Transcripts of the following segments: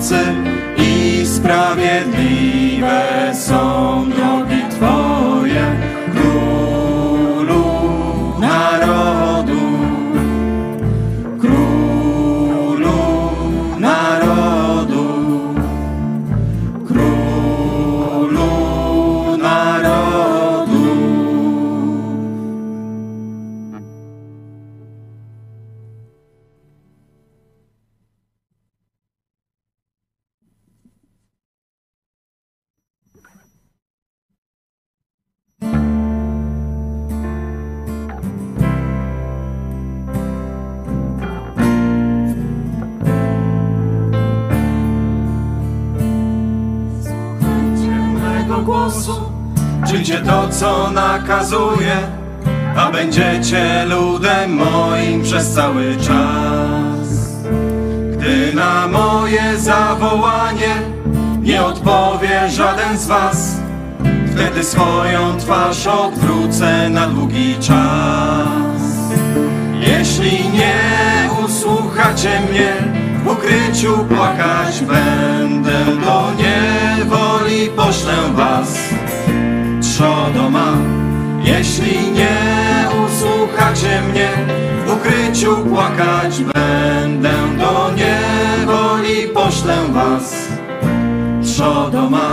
mocy i sprawiedliwe są drogi Twoje, Królu narodu, Królu narodu, Królu narodu. Głosu, czyńcie to, co nakazuje, a będziecie ludem moim przez cały czas. Gdy na moje zawołanie nie odpowie żaden z was, wtedy swoją twarz odwrócę na długi czas. Jeśli nie usłuchacie mnie, w ukryciu płakać będę, do niewoli poślę was. Trzodoma, jeśli nie usłuchacie mnie, w ukryciu płakać będę, do niewoli poślę was. Trzodoma,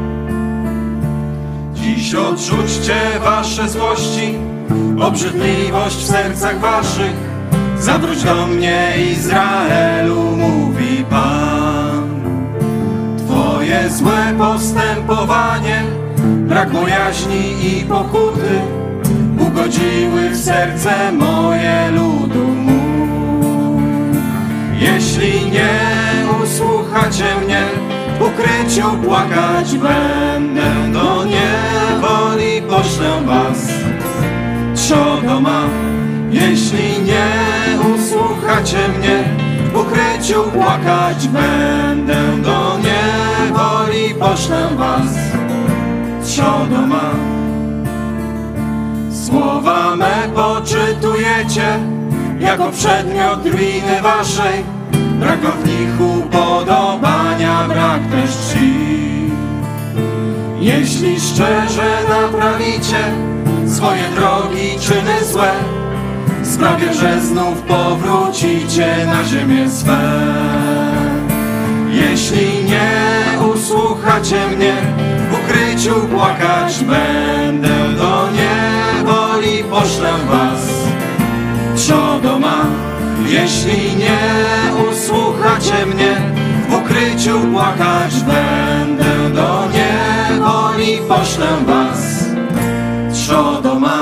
dziś odrzućcie wasze złości, obrzydliwość w sercach waszych. Zawróć do mnie, Izraelu, mówi Pan. Twoje złe postępowanie, brak bojaźni i pokuty ugodziły w serce moje ludu mój. Jeśli nie usłuchacie mnie, w ukryciu płakać będę, do niewoli poślę was. Trzodoma, jeśli nie usłuchacie mnie, w ukryciu płakać będę, do niewoli poślę was. Trzodoma, słowa me poczytujecie jako przedmiot ruiny waszej, brak w nich upodobania, brak też czci. Jeśli szczerze naprawicie swoje drogi, czyny złe, sprawię, że znów powrócicie na ziemię swe. Jeśli nie usłuchacie mnie, w ukryciu płakać będę, do niewoli poślę was. Trzodoma, jeśli nie usłuchacie mnie, w ukryciu płakać będę, do niewoli poślę was. Trzodoma.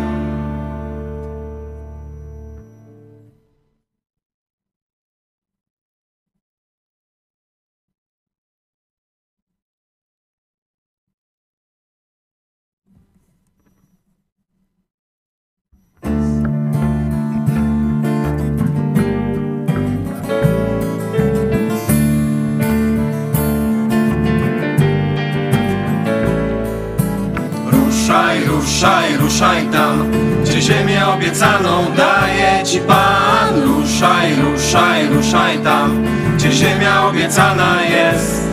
Ruszaj, ruszaj tam, gdzie ziemię obiecaną daje ci Pan. Ruszaj, ruszaj, ruszaj tam, gdzie ziemia obiecana jest.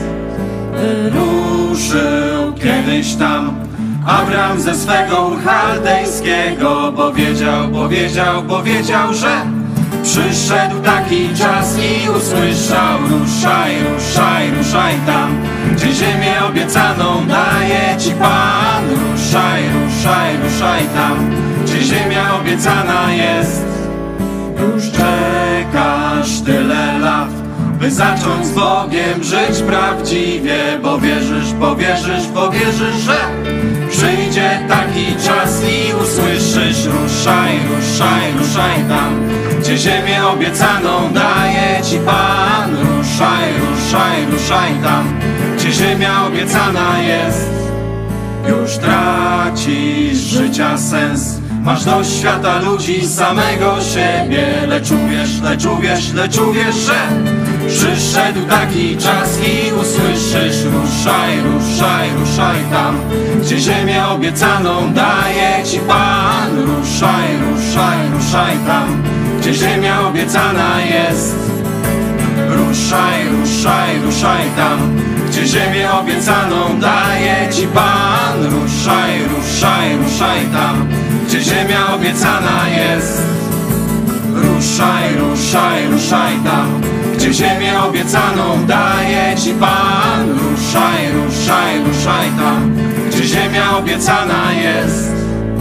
Ruszył kiedyś tam Abram ze swego Ur Chaldejskiego, powiedział, że przyszedł taki czas i usłyszał. Ruszaj, ruszaj, ruszaj tam, gdzie ziemię obiecaną daje ci Pan. Ruszaj, ruszaj, ruszaj tam, gdzie ziemia obiecana jest. Już czekasz tyle lat, by zacząć z Bogiem żyć prawdziwie, bo wierzysz, że przyjdzie taki czas i usłyszysz. Ruszaj, ruszaj, ruszaj tam, gdzie ziemię obiecaną daje ci Pan. Ruszaj, ruszaj, ruszaj tam, gdzie ziemia obiecana jest. Już tracisz życia sens, masz dość świata, ludzi, samego siebie, lecz uwierz, że przyszedł taki czas i usłyszysz. Ruszaj, ruszaj, ruszaj tam, gdzie ziemię obiecaną daje ci Pan. Ruszaj, ruszaj, ruszaj tam, gdzie ziemia obiecana jest. ruszaj, ruszaj, ruszaj tam, gdzie ziemię obiecaną daje Ci Pan. Ruszaj, ruszaj, ruszaj tam, gdzie ziemia obiecana jest. Ruszaj, ruszaj, ruszaj tam, gdzie ziemię obiecaną daje Ci Pan. Ruszaj, ruszaj, ruszaj tam, gdzie ziemia obiecana jest.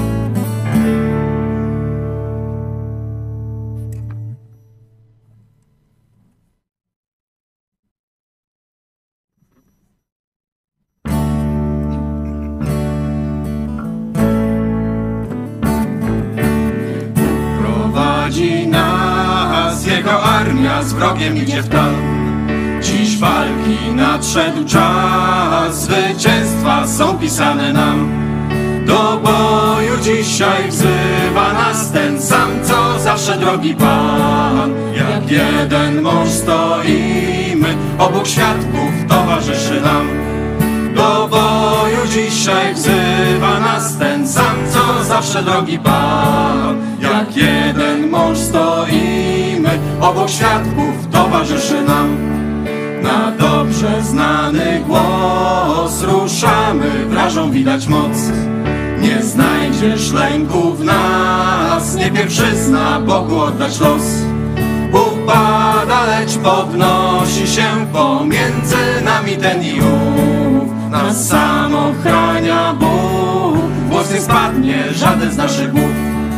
Prowadzi nas Jego armia, z wrogiem idzie w tal. Dziś walki nadszedł czas, zwycięstwa są pisane nam. Do boju dzisiaj wzywa nas ten sam, co zawsze drogi Pan. Jak jeden mąż stoimy, obok świadków towarzyszy nam. Do boju dzisiaj wzywa nas ten sam, co zawsze drogi Pan. Jak jeden mąż stoimy, obok świadków towarzyszy nam. Na dobrze znany głos ruszamy, wrażą widać moc. Nie znajdziesz lęku w nas, nie pierwszyzna Bogu oddać los. Upada, lecz podnosi się pomiędzy nami ten i ów. Nas sam ochrania Bóg, włos nie spadnie żaden z naszych głów.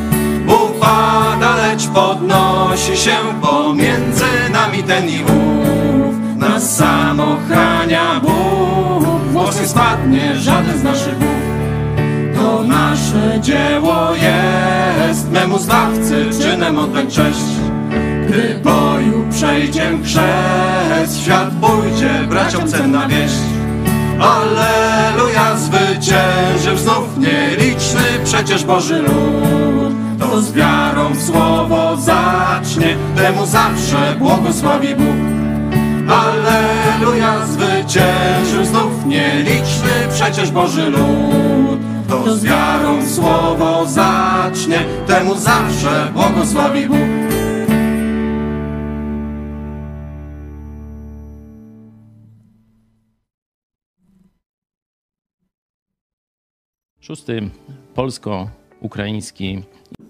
Upada, lecz podnosi się pomiędzy nami ten i ów. Nas sam ochrania Bóg, włos nie spadnie żaden z naszych głów. To nasze dzieło jest, memu Zbawcy czynem oddać cześć. Gdy boju przejdzie chrzest, świat pójdzie braciom cenna wieść. Alleluja, zwyciężył znów nieliczny przecież Boży lud. To z wiarą w słowo zacznie, temu zawsze błogosławi Bóg. Alleluja, zwyciężył znów nieliczny przecież Boży lud. To z wiarą w słowo zacznie, temu zawsze błogosławi Bóg. Szósty polsko-ukraiński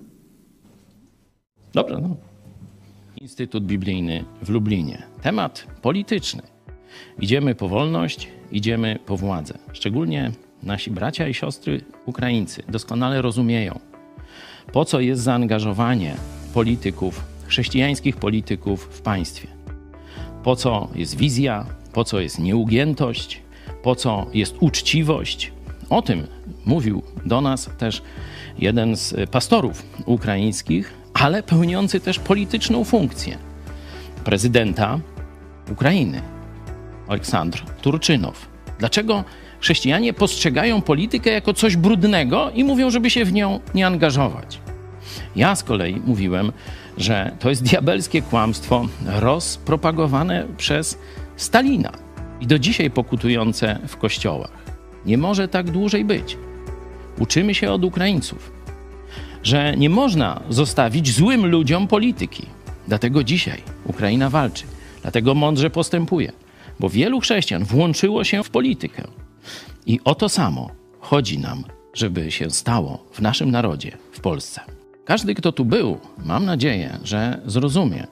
Instytut Biblijny w Lublinie. Temat polityczny. Idziemy po wolność, idziemy po władzę. Szczególnie nasi bracia i siostry Ukraińcy doskonale rozumieją, po co jest zaangażowanie polityków, chrześcijańskich polityków w państwie. Po co jest wizja, po co jest nieugiętość, po co jest uczciwość. O tym mówił do nas też jeden z pastorów ukraińskich, ale pełniący też polityczną funkcję prezydenta Ukrainy, Oleksandr Turczynow. Dlaczego chrześcijanie postrzegają politykę jako coś brudnego i mówią, żeby się w nią nie angażować? Ja z kolei mówiłem, że to jest diabelskie kłamstwo rozpropagowane przez Stalina i do dzisiaj pokutujące w kościołach. Nie może tak dłużej być. Uczymy się od Ukraińców, że nie można zostawić złym ludziom polityki. Dlatego dzisiaj Ukraina walczy, dlatego mądrze postępuje, bo wielu chrześcijan włączyło się w politykę. I o to samo chodzi nam, żeby się stało w naszym narodzie, w Polsce. Każdy, kto tu był, mam nadzieję, że zrozumie,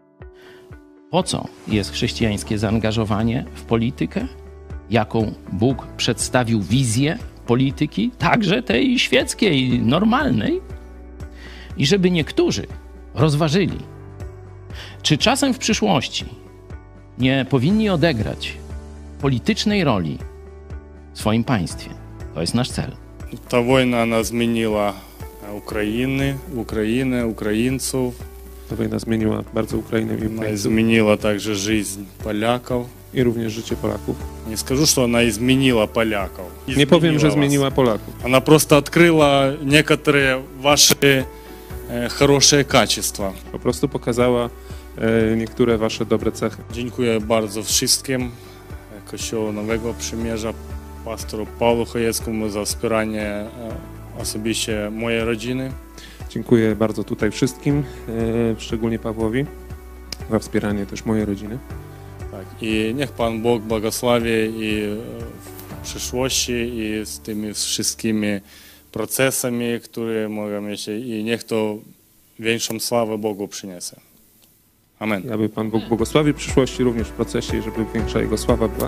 po co jest chrześcijańskie zaangażowanie w politykę, jaką Bóg przedstawił wizję polityki, także tej świeckiej, normalnej, i żeby niektórzy rozważyli, czy czasem w przyszłości nie powinni odegrać politycznej roli w swoim państwie. To jest nasz cel. Ta wojna, ona zmieniła Ukrainę, Ukraińców. Ta wojna zmieniła bardzo Ukrainę i Ukraińców. Zmieniła także życie Polaków. I również życie Polaków. Nie скажу, что она изменила поляков. Nie powiem, że zmieniła Polaków. Она просто открыла некоторые ваши хорошие качества. Po prostu pokazała niektóre wasze dobre cechy. Dziękuję bardzo wszystkim Kościoła Nowego Przymierza, pastoru Pawłu Chojeckiemu za wspieranie osobiście mojej rodziny. Dziękuję bardzo tutaj wszystkim, szczególnie Pawłowi, za wspieranie też mojej rodziny. Tak, i niech Pan Bóg błogosławi i w przyszłości i z tymi wszystkimi procesami, które mogą mieć i niech to większą sławę Bogu przyniesie. Amen. Aby Pan Bóg błogosławił w przyszłości również w procesie i żeby większa Jego sława była.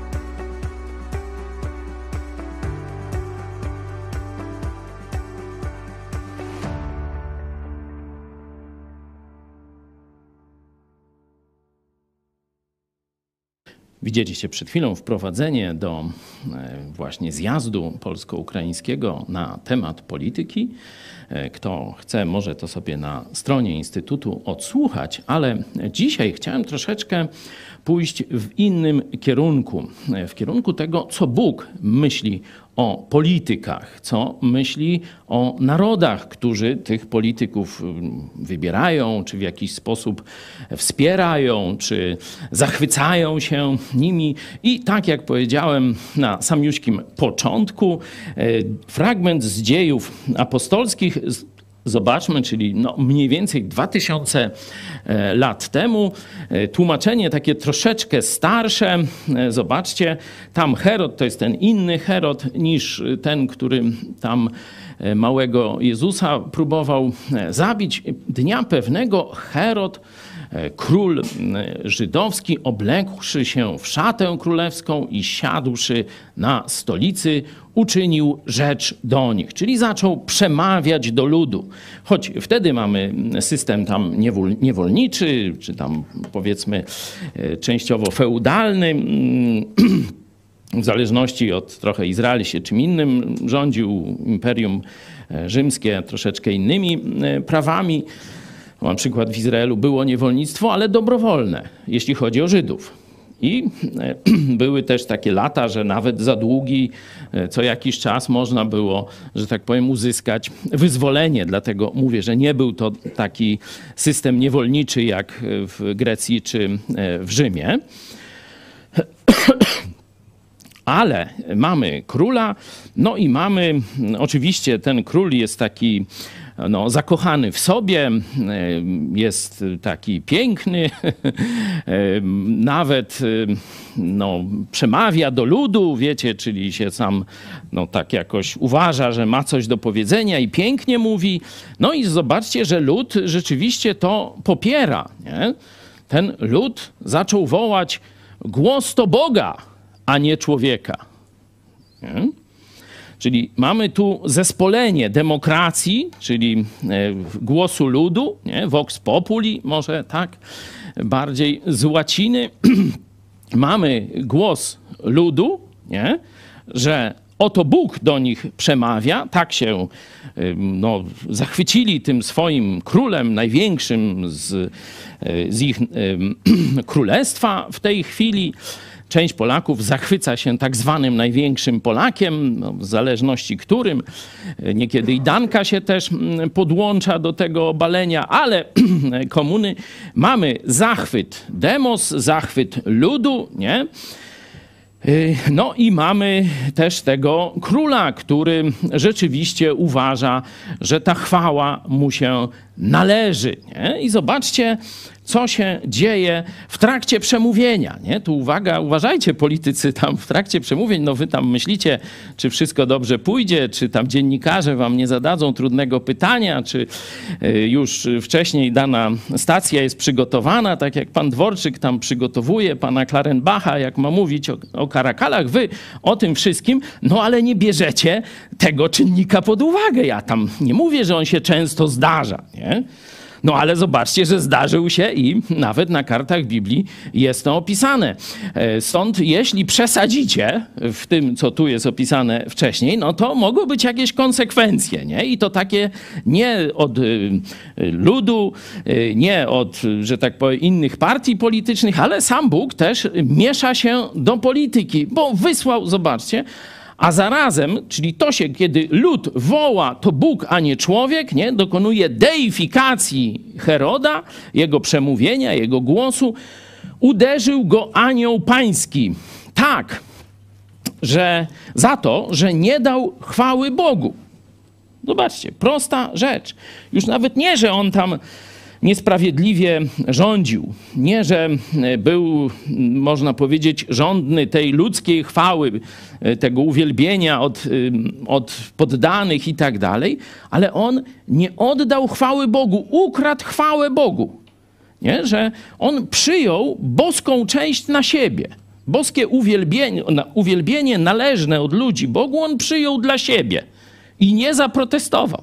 Widzieliście przed chwilą wprowadzenie do właśnie zjazdu polsko-ukraińskiego na temat polityki. Kto chce, może to sobie na stronie Instytutu odsłuchać, ale dzisiaj chciałem troszeczkę pójść w innym kierunku. W kierunku tego, co Bóg myśli o politykach, co myśli o narodach, którzy tych polityków wybierają, czy w jakiś sposób wspierają, czy zachwycają się nimi. I tak jak powiedziałem na samiuśkim początku, fragment z Dziejów Apostolskich, zobaczmy, czyli mniej więcej 2000 lat temu. Tłumaczenie takie troszeczkę starsze. Zobaczcie, tam Herod to jest ten inny Herod niż ten, który tam małego Jezusa próbował zabić. Dnia pewnego Herod, król żydowski, oblekłszy się w szatę królewską i siadłszy na stolicy, uczynił rzecz do nich, czyli zaczął przemawiać do ludu. Choć wtedy mamy system tam niewolniczy, czy tam powiedzmy częściowo feudalny, w zależności od trochę Izrael się czym innym rządził, Imperium Rzymskie troszeczkę innymi prawami. Na przykład w Izraelu było niewolnictwo, ale dobrowolne, jeśli chodzi o Żydów. I były też takie lata, że nawet za długi, co jakiś czas można było, że tak powiem, uzyskać wyzwolenie. Dlatego mówię, że nie był to taki system niewolniczy jak w Grecji czy w Rzymie. Ale mamy króla, no i mamy, oczywiście ten król jest taki zakochany w sobie, jest taki piękny, nawet przemawia do ludu, wiecie, czyli się sam tak jakoś uważa, że ma coś do powiedzenia i pięknie mówi. No i zobaczcie, że lud rzeczywiście to popiera. Nie? Ten lud zaczął wołać: głos to Boga, a nie człowieka. Nie? Czyli mamy tu zespolenie demokracji, czyli głosu ludu, nie? Vox populi, może tak bardziej z łaciny. Mamy głos ludu, nie? Że oto Bóg do nich przemawia, tak się zachwycili tym swoim królem, największym z ich królestwa w tej chwili. Część Polaków zachwyca się tak zwanym największym Polakiem, w zależności którym. Niekiedy i Danka się też podłącza do tego obalenia, ale komuny mamy zachwyt demos, zachwyt ludu, nie? No i mamy też tego króla, który rzeczywiście uważa, że ta chwała mu się należy. Nie? I zobaczcie, co się dzieje w trakcie przemówienia. Nie? Tu uważajcie politycy tam w trakcie przemówień, wy tam myślicie, czy wszystko dobrze pójdzie, czy tam dziennikarze wam nie zadadzą trudnego pytania, czy już wcześniej dana stacja jest przygotowana, tak jak pan Dworczyk tam przygotowuje pana Klarenbacha, jak ma mówić o karakalach, wy o tym wszystkim, ale nie bierzecie tego czynnika pod uwagę. Ja tam nie mówię, że on się często zdarza, nie? Ale zobaczcie, że zdarzył się i nawet na kartach Biblii jest to opisane. Stąd jeśli przesadzicie w tym, co tu jest opisane wcześniej, to mogą być jakieś konsekwencje, nie? I to takie nie od ludu, nie od, że tak powiem, innych partii politycznych, ale sam Bóg też miesza się do polityki, bo wysłał, zobaczcie, a zarazem, czyli to się, kiedy lud woła, to Bóg, a nie człowiek, nie? Dokonuje deifikacji Heroda, jego przemówienia, jego głosu. Uderzył go anioł pański. Tak, że za to, że nie dał chwały Bogu. Zobaczcie, prosta rzecz. Już nawet nie, że on tam niesprawiedliwie rządził. Nie, że był, można powiedzieć, żądny tej ludzkiej chwały, tego uwielbienia od poddanych i tak dalej, ale on nie oddał chwały Bogu, ukradł chwałę Bogu. Nie? Że on przyjął boską część na siebie. Boskie uwielbienie należne od ludzi Bogu on przyjął dla siebie i nie zaprotestował.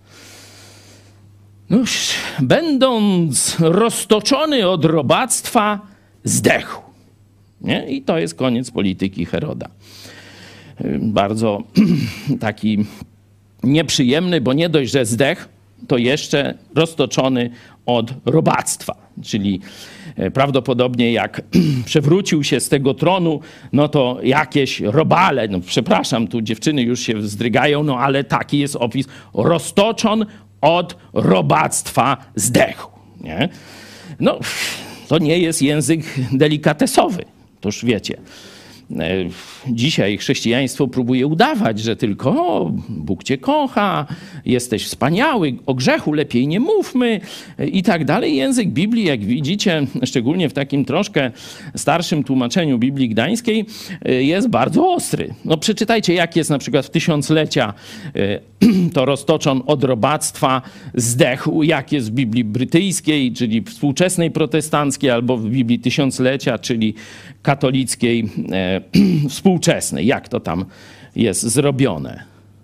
No, będąc roztoczony od robactwa, zdechł. Nie? I to jest koniec polityki Heroda. Bardzo taki nieprzyjemny, bo nie dość, że zdechł, to jeszcze roztoczony od robactwa. Czyli prawdopodobnie jak przewrócił się z tego tronu, no to jakieś robale, no przepraszam, tu dziewczyny już się wzdrygają, no ale taki jest opis, roztoczon od robactwa zdechł. Nie? No, to nie jest język delikatesowy, toż wiecie. Dzisiaj chrześcijaństwo próbuje udawać, że tylko Bóg cię kocha, jesteś wspaniały, o grzechu lepiej nie mówmy i tak dalej. Język Biblii, jak widzicie, szczególnie w takim troszkę starszym tłumaczeniu Biblii Gdańskiej, jest bardzo ostry. No przeczytajcie, jak jest na przykład w tysiąclecia to roztoczon od robactwa zdechł, jak jest w Biblii brytyjskiej, czyli współczesnej protestanckiej, albo w Biblii tysiąclecia, czyli katolickiej współczesnej. Jak to tam jest zrobione?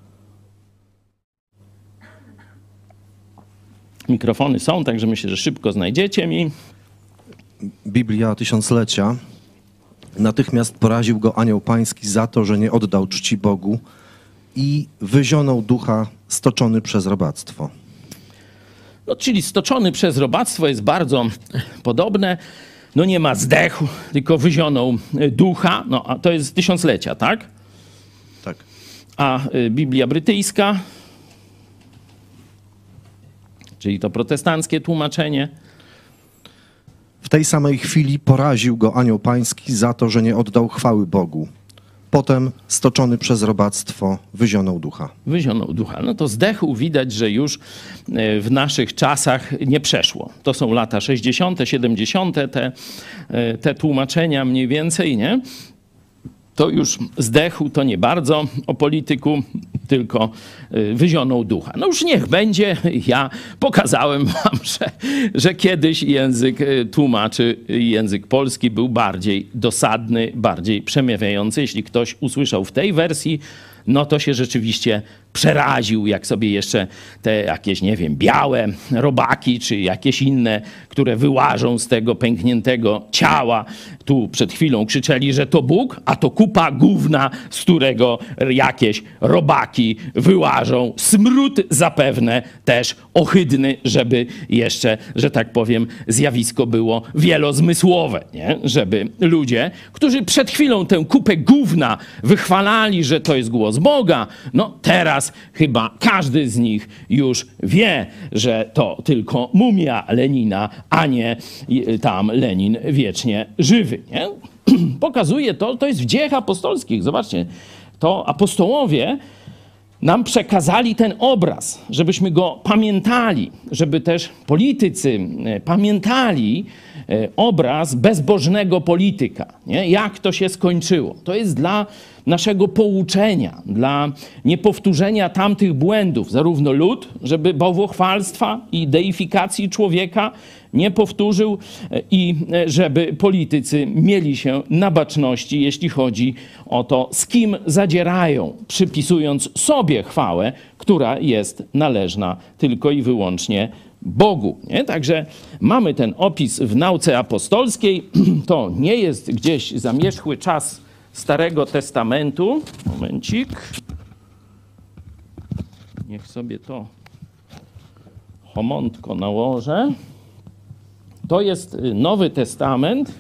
Mikrofony są, także myślę, że szybko znajdziecie mi. Biblia tysiąclecia. Natychmiast poraził go anioł pański za to, że nie oddał czci Bogu i wyzionął ducha stoczony przez robactwo. No, czyli stoczony przez robactwo jest bardzo podobne. No nie ma zdechł, tylko wyzionął ducha. No a to jest tysiąclecia, tak? Tak. A Biblia brytyjska, czyli to protestanckie tłumaczenie. W tej samej chwili poraził go anioł pański za to, że nie oddał chwały Bogu. Potem, stoczony przez robactwo, wyzionął ducha. Wyzionął ducha. No to zdechł widać, że już w naszych czasach nie przeszło. To są lata 60., 70., te tłumaczenia mniej więcej, nie? To już zdechł, to nie bardzo o polityku, tylko wyzionął ducha. No już niech będzie. Ja pokazałem wam, że kiedyś język tłumaczy, język polski był bardziej dosadny, bardziej przemawiający. Jeśli ktoś usłyszał w tej wersji, no to się rzeczywiście przeraził, jak sobie jeszcze te jakieś, nie wiem, białe robaki, czy jakieś inne, które wyłażą z tego pękniętego ciała. Tu przed chwilą krzyczeli, że to Bóg, a to kupa gówna, z którego jakieś robaki wyłażą. Smród zapewne też ohydny, żeby jeszcze, że tak powiem, zjawisko było wielozmysłowe, nie? Żeby ludzie, którzy przed chwilą tę kupę gówna wychwalali, że to jest głos Boga, no teraz chyba każdy z nich już wie, że to tylko mumia Lenina, a nie tam Lenin wiecznie żywy. Nie? Pokazuje to jest w Dziejach Apostolskich. Zobaczcie, to apostołowie nam przekazali ten obraz, żebyśmy go pamiętali, żeby też politycy pamiętali obraz bezbożnego polityka. Nie? Jak to się skończyło. To jest dla naszego pouczenia, dla niepowtórzenia tamtych błędów, zarówno lud, żeby bałwochwalstwa i deifikacji człowieka nie powtórzył i żeby politycy mieli się na baczności, jeśli chodzi o to, z kim zadzierają, przypisując sobie chwałę, która jest należna tylko i wyłącznie Bogu. Nie? Także mamy ten opis w nauce apostolskiej. To nie jest gdzieś zamierzchły czas Starego Testamentu. Momencik. Niech sobie to chomątko nałożę. To jest Nowy Testament.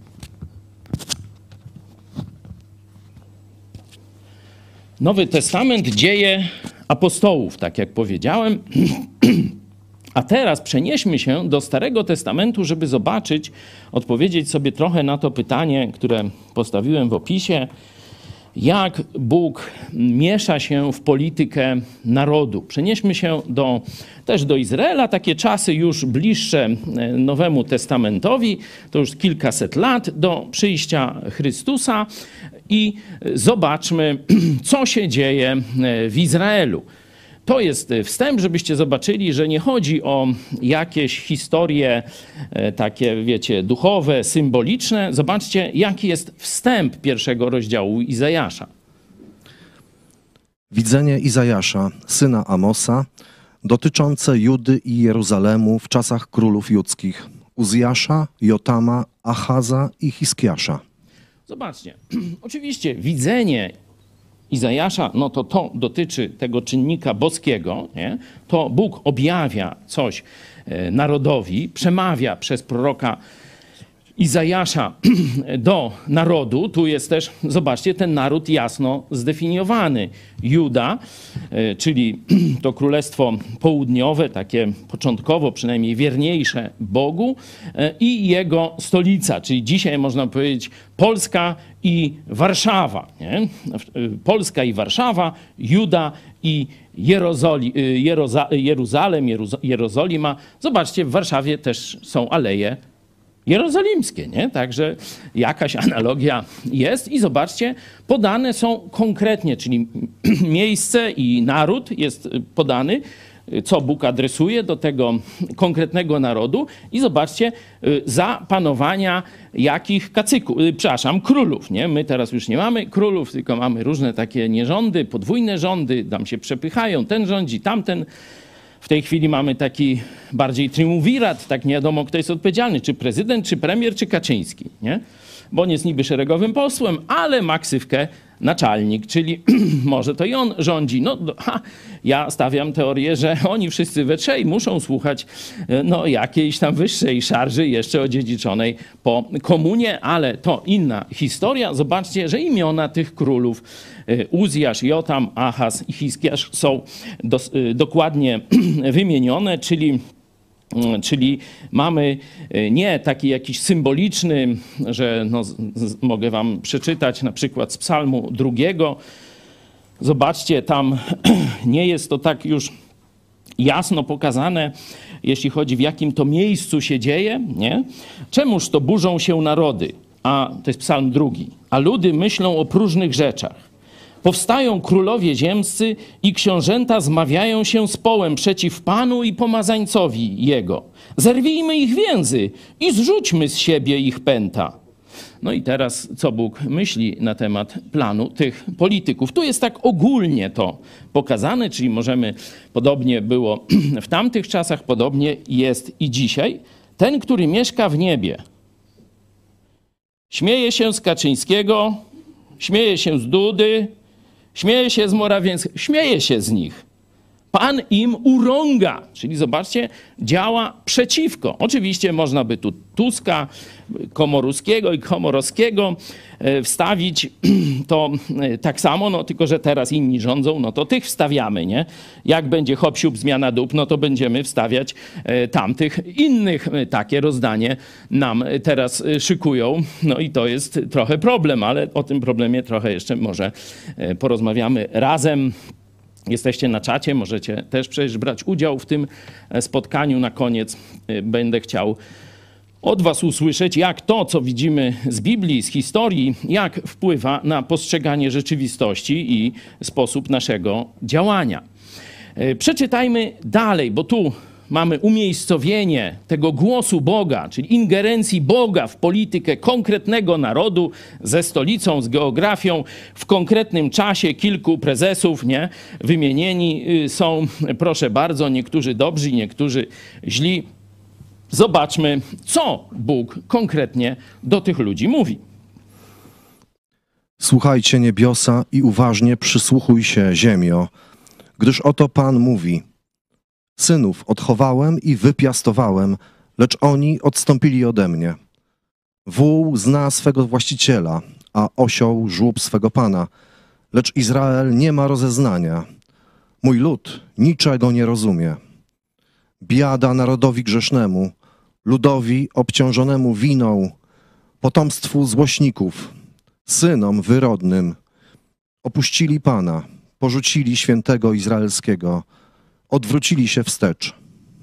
Nowy Testament, Dzieje Apostołów, tak jak powiedziałem. A teraz przenieśmy się do Starego Testamentu, żeby zobaczyć, odpowiedzieć sobie trochę na to pytanie, które postawiłem w opisie. jak Bóg miesza się w politykę narodu. Przenieśmy się też do Izraela, takie czasy już bliższe Nowemu Testamentowi, to już kilkaset lat do przyjścia Chrystusa i zobaczmy, co się dzieje w Izraelu. To jest wstęp, żebyście zobaczyli, że nie chodzi o jakieś historie takie, wiecie, duchowe, symboliczne. Zobaczcie, jaki jest wstęp pierwszego rozdziału Izajasza. Widzenie Izajasza, syna Amosa, dotyczące Judy i Jeruzalemu w czasach królów judzkich, Uzjasza, Jotama, Achaza i Hiskiasza. Zobaczcie, oczywiście widzenie Izajasza, no to dotyczy tego czynnika boskiego, nie? To Bóg objawia coś narodowi, przemawia przez proroka Izajasza do narodu. Tu jest też, zobaczcie, ten naród jasno zdefiniowany. Juda, czyli to królestwo południowe, takie początkowo przynajmniej wierniejsze Bogu, i jego stolica, czyli dzisiaj można powiedzieć Polska i Warszawa. Nie? Polska i Warszawa, Juda i Jerozolima. Zobaczcie, w Warszawie też są aleje jerozolimskie, nie? Także jakaś analogia jest i zobaczcie, podane są konkretnie, czyli miejsce i naród jest podany, co Bóg adresuje do tego konkretnego narodu i zobaczcie, za panowania jakich królów, nie? My teraz już nie mamy królów, tylko mamy różne takie nierządy, podwójne rządy, tam się przepychają, ten rządzi, tamten. W tej chwili mamy taki bardziej triumvirat, tak nie wiadomo, kto jest odpowiedzialny, czy prezydent, czy premier, czy Kaczyński, nie? Bo on jest niby szeregowym posłem, ale ma ksywkę naczelnik, czyli może to i on rządzi. Ja stawiam teorię, że oni wszyscy we trzej muszą słuchać jakiejś tam wyższej szarży jeszcze odziedziczonej po komunie, ale to inna historia. Zobaczcie, że imiona tych królów Uzjasz, Jotam, Achaz i Hiskiasz są dokładnie wymienione, czyli mamy nie taki jakiś symboliczny, że mogę wam przeczytać na przykład z Psalmu 2. Zobaczcie, tam nie jest to tak już jasno pokazane, jeśli chodzi w jakim to miejscu się dzieje, nie? Czemuż to burzą się narody? A to jest Psalm 2. A ludy myślą o próżnych rzeczach. Powstają królowie ziemscy i książęta zmawiają się z połem przeciw Panu i pomazańcowi Jego. Zerwijmy ich więzy i zrzućmy z siebie ich pęta. No i teraz co Bóg myśli na temat planu tych polityków? Tu jest tak ogólnie to pokazane, czyli podobnie było w tamtych czasach, podobnie jest i dzisiaj. Ten, który mieszka w niebie, śmieje się z Kaczyńskiego, śmieje się z Dudy, śmieje się z Morawieckiego, śmieje się z nich. Pan im urąga, czyli zobaczcie, działa przeciwko. Oczywiście można by tu Tuska, Komorowskiego i Komorowskiego wstawić to tak samo, tylko że teraz inni rządzą, to tych wstawiamy, nie? Jak będzie hop-siup, zmiana dup, to będziemy wstawiać tamtych innych. Takie rozdanie nam teraz szykują. I to jest trochę problem, ale o tym problemie trochę jeszcze może porozmawiamy razem. Jesteście na czacie, możecie też przecież brać udział w tym spotkaniu. Na koniec będę chciał od was usłyszeć, jak to, co widzimy z Biblii, z historii, jak wpływa na postrzeganie rzeczywistości i sposób naszego działania. Przeczytajmy dalej, bo tu mamy umiejscowienie tego głosu Boga, czyli ingerencji Boga w politykę konkretnego narodu ze stolicą, z geografią, w konkretnym czasie. Kilku prezesów, nie? Wymienieni są, proszę bardzo, niektórzy dobrzy, niektórzy źli. Zobaczmy, co Bóg konkretnie do tych ludzi mówi. Słuchajcie niebiosa i uważnie przysłuchuj się ziemio, gdyż oto Pan mówi: synów odchowałem i wypiastowałem, lecz oni odstąpili ode mnie. Wół zna swego właściciela, a osioł żłób swego pana, lecz Izrael nie ma rozeznania. Mój lud niczego nie rozumie. Biada narodowi grzesznemu, ludowi obciążonemu winą, potomstwu złośników, synom wyrodnym. Opuścili Pana, porzucili świętego Izraelskiego, odwrócili się wstecz.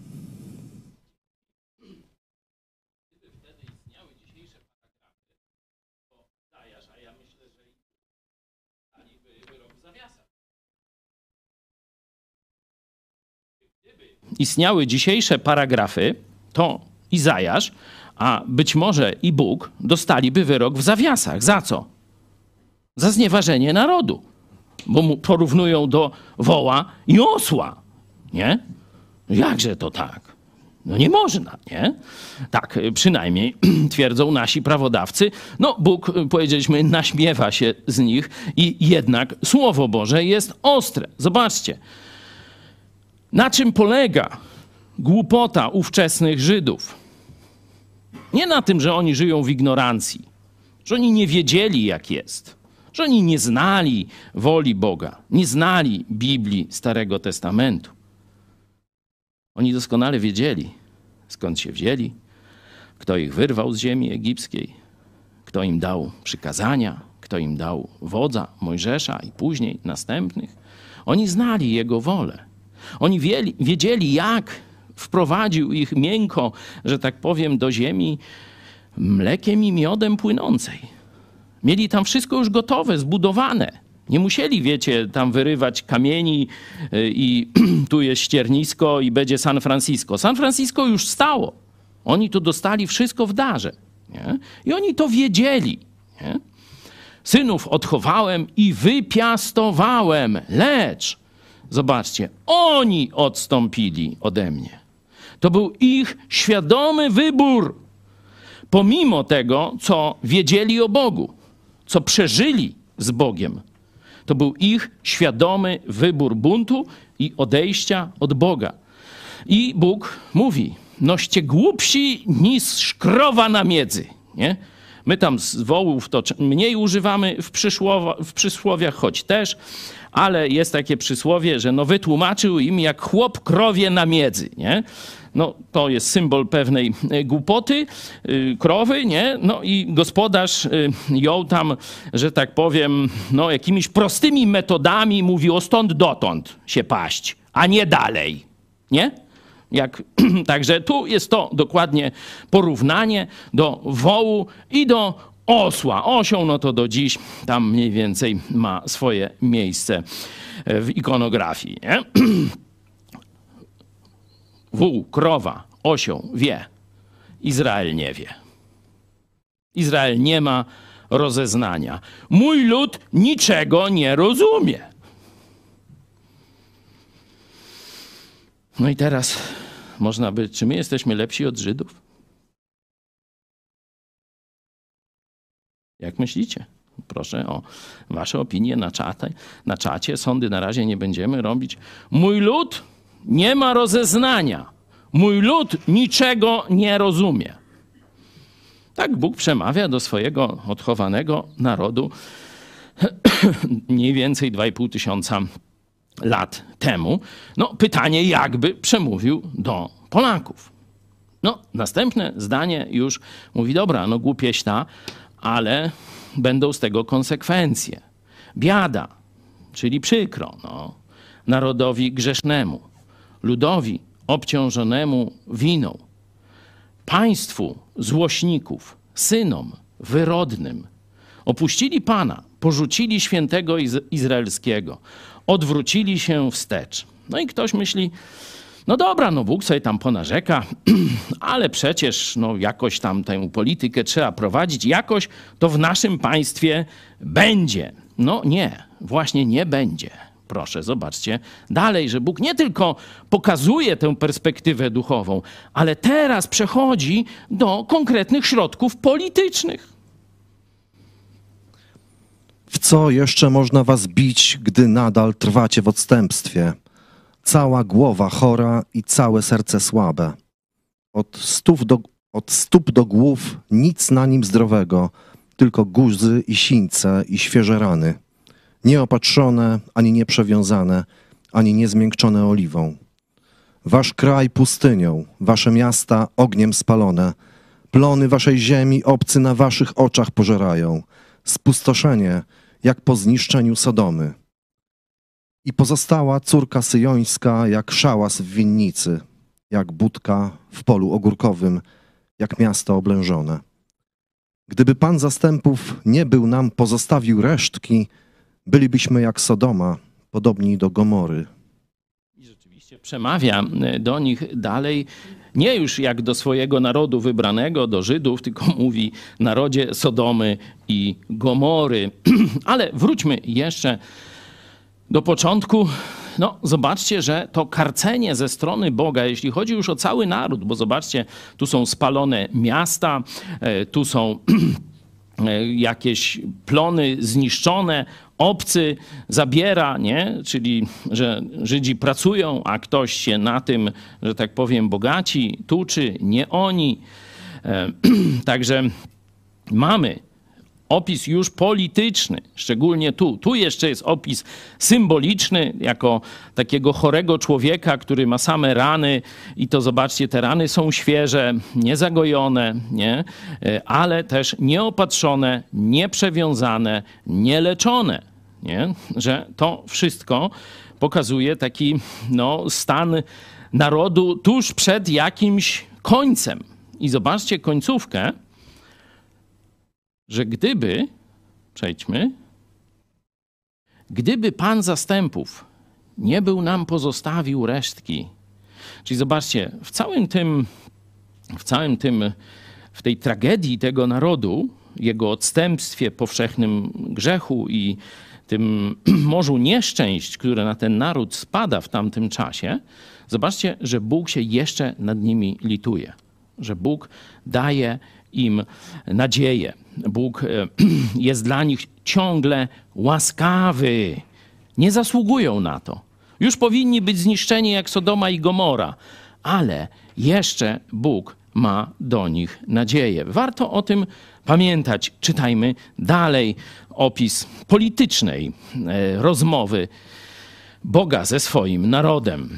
Istniały dzisiejsze paragrafy, to Izajasz, a być może i Bóg dostaliby wyrok w zawiasach. Za co? Za znieważenie narodu. Bo mu porównują do woła i osła. Nie? Jakże to tak? No nie można, nie? Tak przynajmniej twierdzą nasi prawodawcy. No Bóg, powiedzieliśmy, naśmiewa się z nich i jednak Słowo Boże jest ostre. Zobaczcie. Na czym polega głupota ówczesnych Żydów? Nie na tym, że oni żyją w ignorancji, że oni nie wiedzieli, jak jest, że oni nie znali woli Boga, nie znali Biblii Starego Testamentu. Oni doskonale wiedzieli, skąd się wzięli, kto ich wyrwał z ziemi egipskiej, kto im dał przykazania, kto im dał wodza Mojżesza i później następnych. Oni znali Jego wolę. Oni wiedzieli, jak wprowadził ich miękko, że tak powiem, do ziemi mlekiem i miodem płynącej. Mieli tam wszystko już gotowe, zbudowane. Nie musieli, wiecie, tam wyrywać kamieni i tu jest ściernisko i będzie San Francisco. San Francisco już stało. Oni to dostali wszystko w darze. Nie? I oni to wiedzieli. Nie? Synów odchowałem i wypiastowałem, lecz zobaczcie, oni odstąpili ode mnie. To był ich świadomy wybór. Pomimo tego, co wiedzieli o Bogu, co przeżyli z Bogiem, to był ich świadomy wybór buntu i odejścia od Boga. I Bóg mówi, noście głupsi niż krowa na miedzy. Nie? My tam z wołów to mniej używamy w przysłowiach, choć też, ale jest takie przysłowie, że no wytłumaczył im jak chłop krowie na miedzy, nie? No to jest symbol pewnej głupoty, krowy, nie? No i gospodarz ją tam, że tak powiem, no jakimiś prostymi metodami mówi o stąd dotąd się paść, a nie dalej, nie? Także tu jest to dokładnie porównanie do wołu i do osła. Osioł, no to do dziś tam mniej więcej ma swoje miejsce w ikonografii. Nie? Wół, krowa, osioł wie. Izrael nie wie. Izrael nie ma rozeznania. Mój lud niczego nie rozumie. No i teraz można by, czy my jesteśmy lepsi od Żydów? Jak myślicie? Proszę o wasze opinie na czacie. Sądy na razie nie będziemy robić. Mój lud nie ma rozeznania. Mój lud niczego nie rozumie. Tak Bóg przemawia do swojego odchowanego narodu mniej więcej 2,5 tysiąca lat temu. No pytanie, jakby przemówił do Polaków. No następne zdanie już mówi, dobra, no głupieśna, ale będą z tego konsekwencje. Biada, czyli przykro, no, narodowi grzesznemu, ludowi obciążonemu winą, państwu złośników, synom wyrodnym. Opuścili Pana, porzucili świętego Izraelskiego, odwrócili się wstecz. No i ktoś myśli, no dobra, no Bóg sobie tam ponarzeka, ale przecież no jakoś tam tę politykę trzeba prowadzić, jakoś to w naszym państwie będzie. No nie, właśnie nie będzie. Proszę, zobaczcie dalej, że Bóg nie tylko pokazuje tę perspektywę duchową, ale teraz przechodzi do konkretnych środków politycznych. W co jeszcze można was bić, gdy nadal trwacie w odstępstwie? Cała głowa chora i całe serce słabe. Od stóp do głów nic na nim zdrowego, tylko guzy i sińce i świeże rany. Nieopatrzone, ani nieprzewiązane, ani niezmiękczone oliwą. Wasz kraj pustynią, wasze miasta ogniem spalone. Plony waszej ziemi obcy na waszych oczach pożerają. Spustoszenie jak po zniszczeniu Sodomy. I pozostała córka syjońska jak szałas w winnicy, jak budka w polu ogórkowym, jak miasto oblężone. Gdyby Pan zastępów nie był nam pozostawił resztki, bylibyśmy jak Sodoma, podobni do Gomory. I rzeczywiście przemawia do nich dalej, nie już jak do swojego narodu wybranego, do Żydów, tylko mówi narodzie Sodomy i Gomory. Ale wróćmy jeszcze do początku. No, zobaczcie, że to karcenie ze strony Boga, jeśli chodzi już o cały naród, bo zobaczcie, tu są spalone miasta, tu są jakieś plony zniszczone, obcy zabiera, nie? Czyli, że Żydzi pracują, a ktoś się na tym, że tak powiem, bogaci, tuczy, nie oni. Także mamy opis już polityczny, szczególnie tu. Tu jeszcze jest opis symboliczny, jako takiego chorego człowieka, który ma same rany i to zobaczcie, te rany są świeże, niezagojone, nie? Ale też nieopatrzone, nieprzewiązane, nieleczone. Nie? Że to wszystko pokazuje taki stan narodu tuż przed jakimś końcem. I zobaczcie końcówkę, że gdyby Pan zastępów nie był nam pozostawił resztki, czyli zobaczcie, w tej tragedii tego narodu, jego odstępstwie, powszechnym grzechu i tym morzu nieszczęść, które na ten naród spada w tamtym czasie, zobaczcie, że Bóg się jeszcze nad nimi lituje, że Bóg daje im nadzieję. Bóg jest dla nich ciągle łaskawy. Nie zasługują na to. Już powinni być zniszczeni jak Sodoma i Gomora, ale jeszcze Bóg ma do nich nadzieję. Warto o tym pamiętać. Czytajmy dalej opis politycznej rozmowy Boga ze swoim narodem.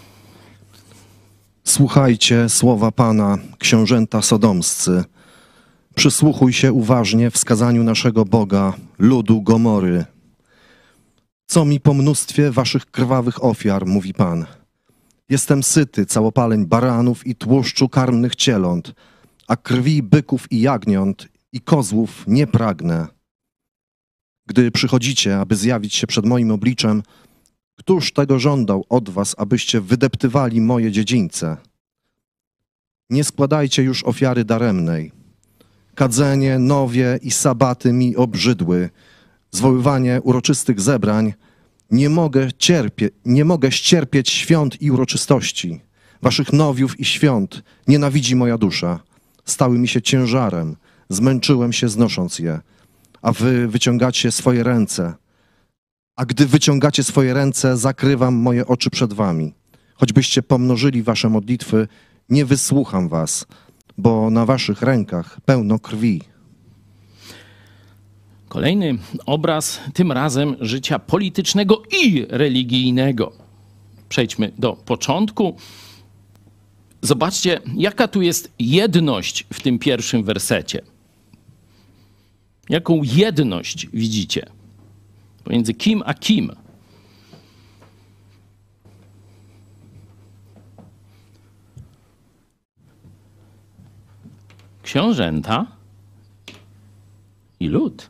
Słuchajcie słowa Pana, książęta sodomscy. Przysłuchuj się uważnie wskazaniu naszego Boga, ludu Gomory. Co mi po mnóstwie waszych krwawych ofiar, mówi Pan. Jestem syty całopaleń baranów i tłuszczu karmnych cieląt, a krwi byków i jagniąt i kozłów nie pragnę. Gdy przychodzicie, aby zjawić się przed moim obliczem, któż tego żądał od was, abyście wydeptywali moje dziedzińce? Nie składajcie już ofiary daremnej. Kadzenie, nowie i sabaty mi obrzydły. Zwoływanie uroczystych zebrań. Nie mogę ścierpieć świąt i uroczystości. Waszych nowiów i świąt nienawidzi moja dusza. Stały mi się ciężarem. Zmęczyłem się znosząc je. A wy wyciągacie swoje ręce. A gdy wyciągacie swoje ręce, zakrywam moje oczy przed wami. Choćbyście pomnożyli wasze modlitwy, nie wysłucham was, bo na waszych rękach pełno krwi. Kolejny obraz, tym razem życia politycznego i religijnego. Przejdźmy do początku. Zobaczcie, jaka tu jest jedność w tym pierwszym wersecie. Jaką jedność widzicie pomiędzy kim a kim? Książęta i lud.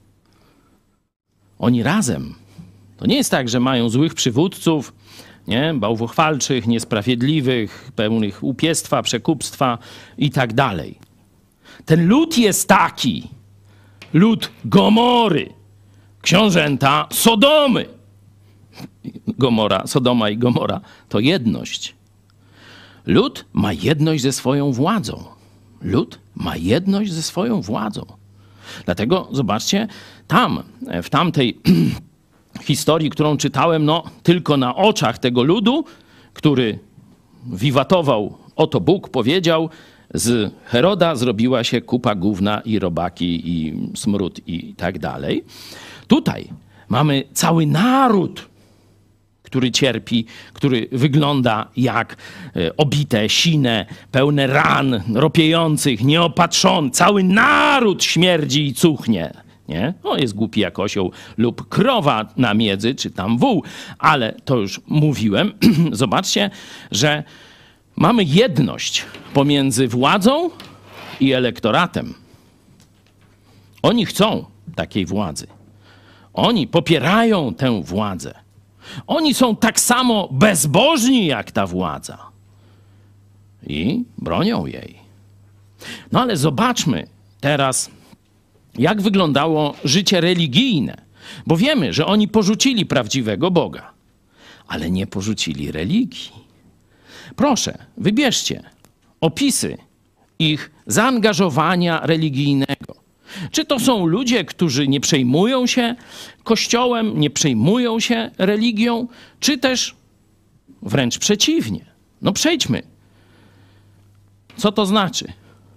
Oni razem. To nie jest tak, że mają złych przywódców, nie? Bałwochwalczych, niesprawiedliwych, pełnych upiestwa, przekupstwa i tak dalej. Ten lud jest taki. Lud Gomory. Książęta Sodomy. Sodoma i Gomora to jedność. Lud ma jedność ze swoją władzą. Lud ma jedność ze swoją władzą. Dlatego zobaczcie, w tamtej historii, którą czytałem, tylko na oczach tego ludu, który wiwatował, oto Bóg powiedział, z Heroda zrobiła się kupa gówna i robaki i smród i tak dalej. Tutaj mamy cały naród, który cierpi, który wygląda jak obite, sine, pełne ran, ropiejących, nieopatrzony. Cały naród śmierdzi i cuchnie. nie? No, jest głupi jak osioł lub krowa na miedzy, czy tam wół, ale to już mówiłem. Zobaczcie, że mamy jedność pomiędzy władzą i elektoratem. Oni chcą takiej władzy. Oni popierają tę władzę. Oni są tak samo bezbożni jak ta władza. I bronią jej. No ale zobaczmy teraz, jak wyglądało życie religijne. Bo wiemy, że oni porzucili prawdziwego Boga, ale nie porzucili religii. Proszę, wybierzcie opisy ich zaangażowania religijnego. Czy to są ludzie, którzy nie przejmują się Kościołem, nie przejmują się religią, czy też wręcz przeciwnie? No przejdźmy. Co to znaczy?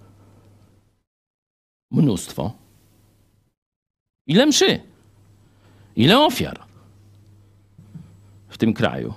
Mnóstwo. Ile mszy? Ile ofiar w tym kraju?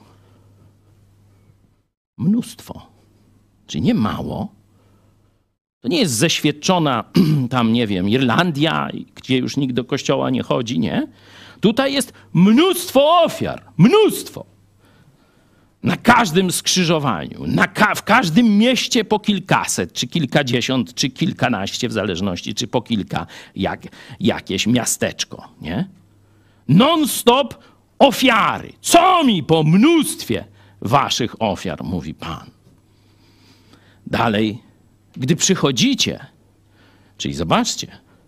Mnóstwo. Czyli nie mało. To nie jest zeświadczona tam, nie wiem, Irlandia, gdzie już nikt do kościoła nie chodzi, nie? Tutaj jest mnóstwo ofiar. Mnóstwo. Na każdym skrzyżowaniu, w każdym mieście po kilkaset, czy kilkadziesiąt, czy kilkanaście, w zależności, czy po kilka, jakieś miasteczko, nie? Non-stop ofiary. Co mi po mnóstwie waszych ofiar, mówi Pan. Dalej, gdy przychodzicie, czyli zobaczcie,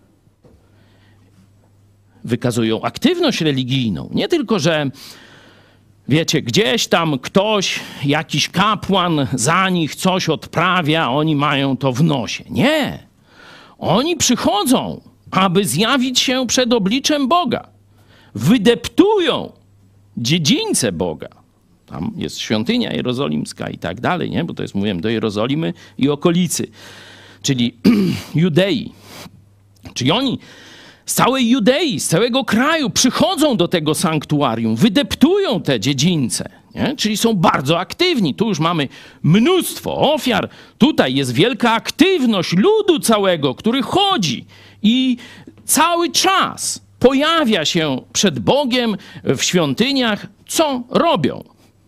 wykazują aktywność religijną. Nie tylko, że wiecie, gdzieś tam ktoś, jakiś kapłan za nich coś odprawia, oni mają to w nosie. Nie. Oni przychodzą, aby zjawić się przed obliczem Boga. Wydeptują dziedzińce Boga. Tam jest świątynia jerozolimska i tak dalej, nie? Bo to jest, mówiłem, do Jerozolimy i okolicy, czyli Judei. Czyli oni z całej Judei, z całego kraju przychodzą do tego sanktuarium, wydeptują te dziedzińce, nie? Czyli są bardzo aktywni. Tu już mamy mnóstwo ofiar. Tutaj jest wielka aktywność ludu całego, który chodzi i cały czas pojawia się przed Bogiem w świątyniach. Co robią?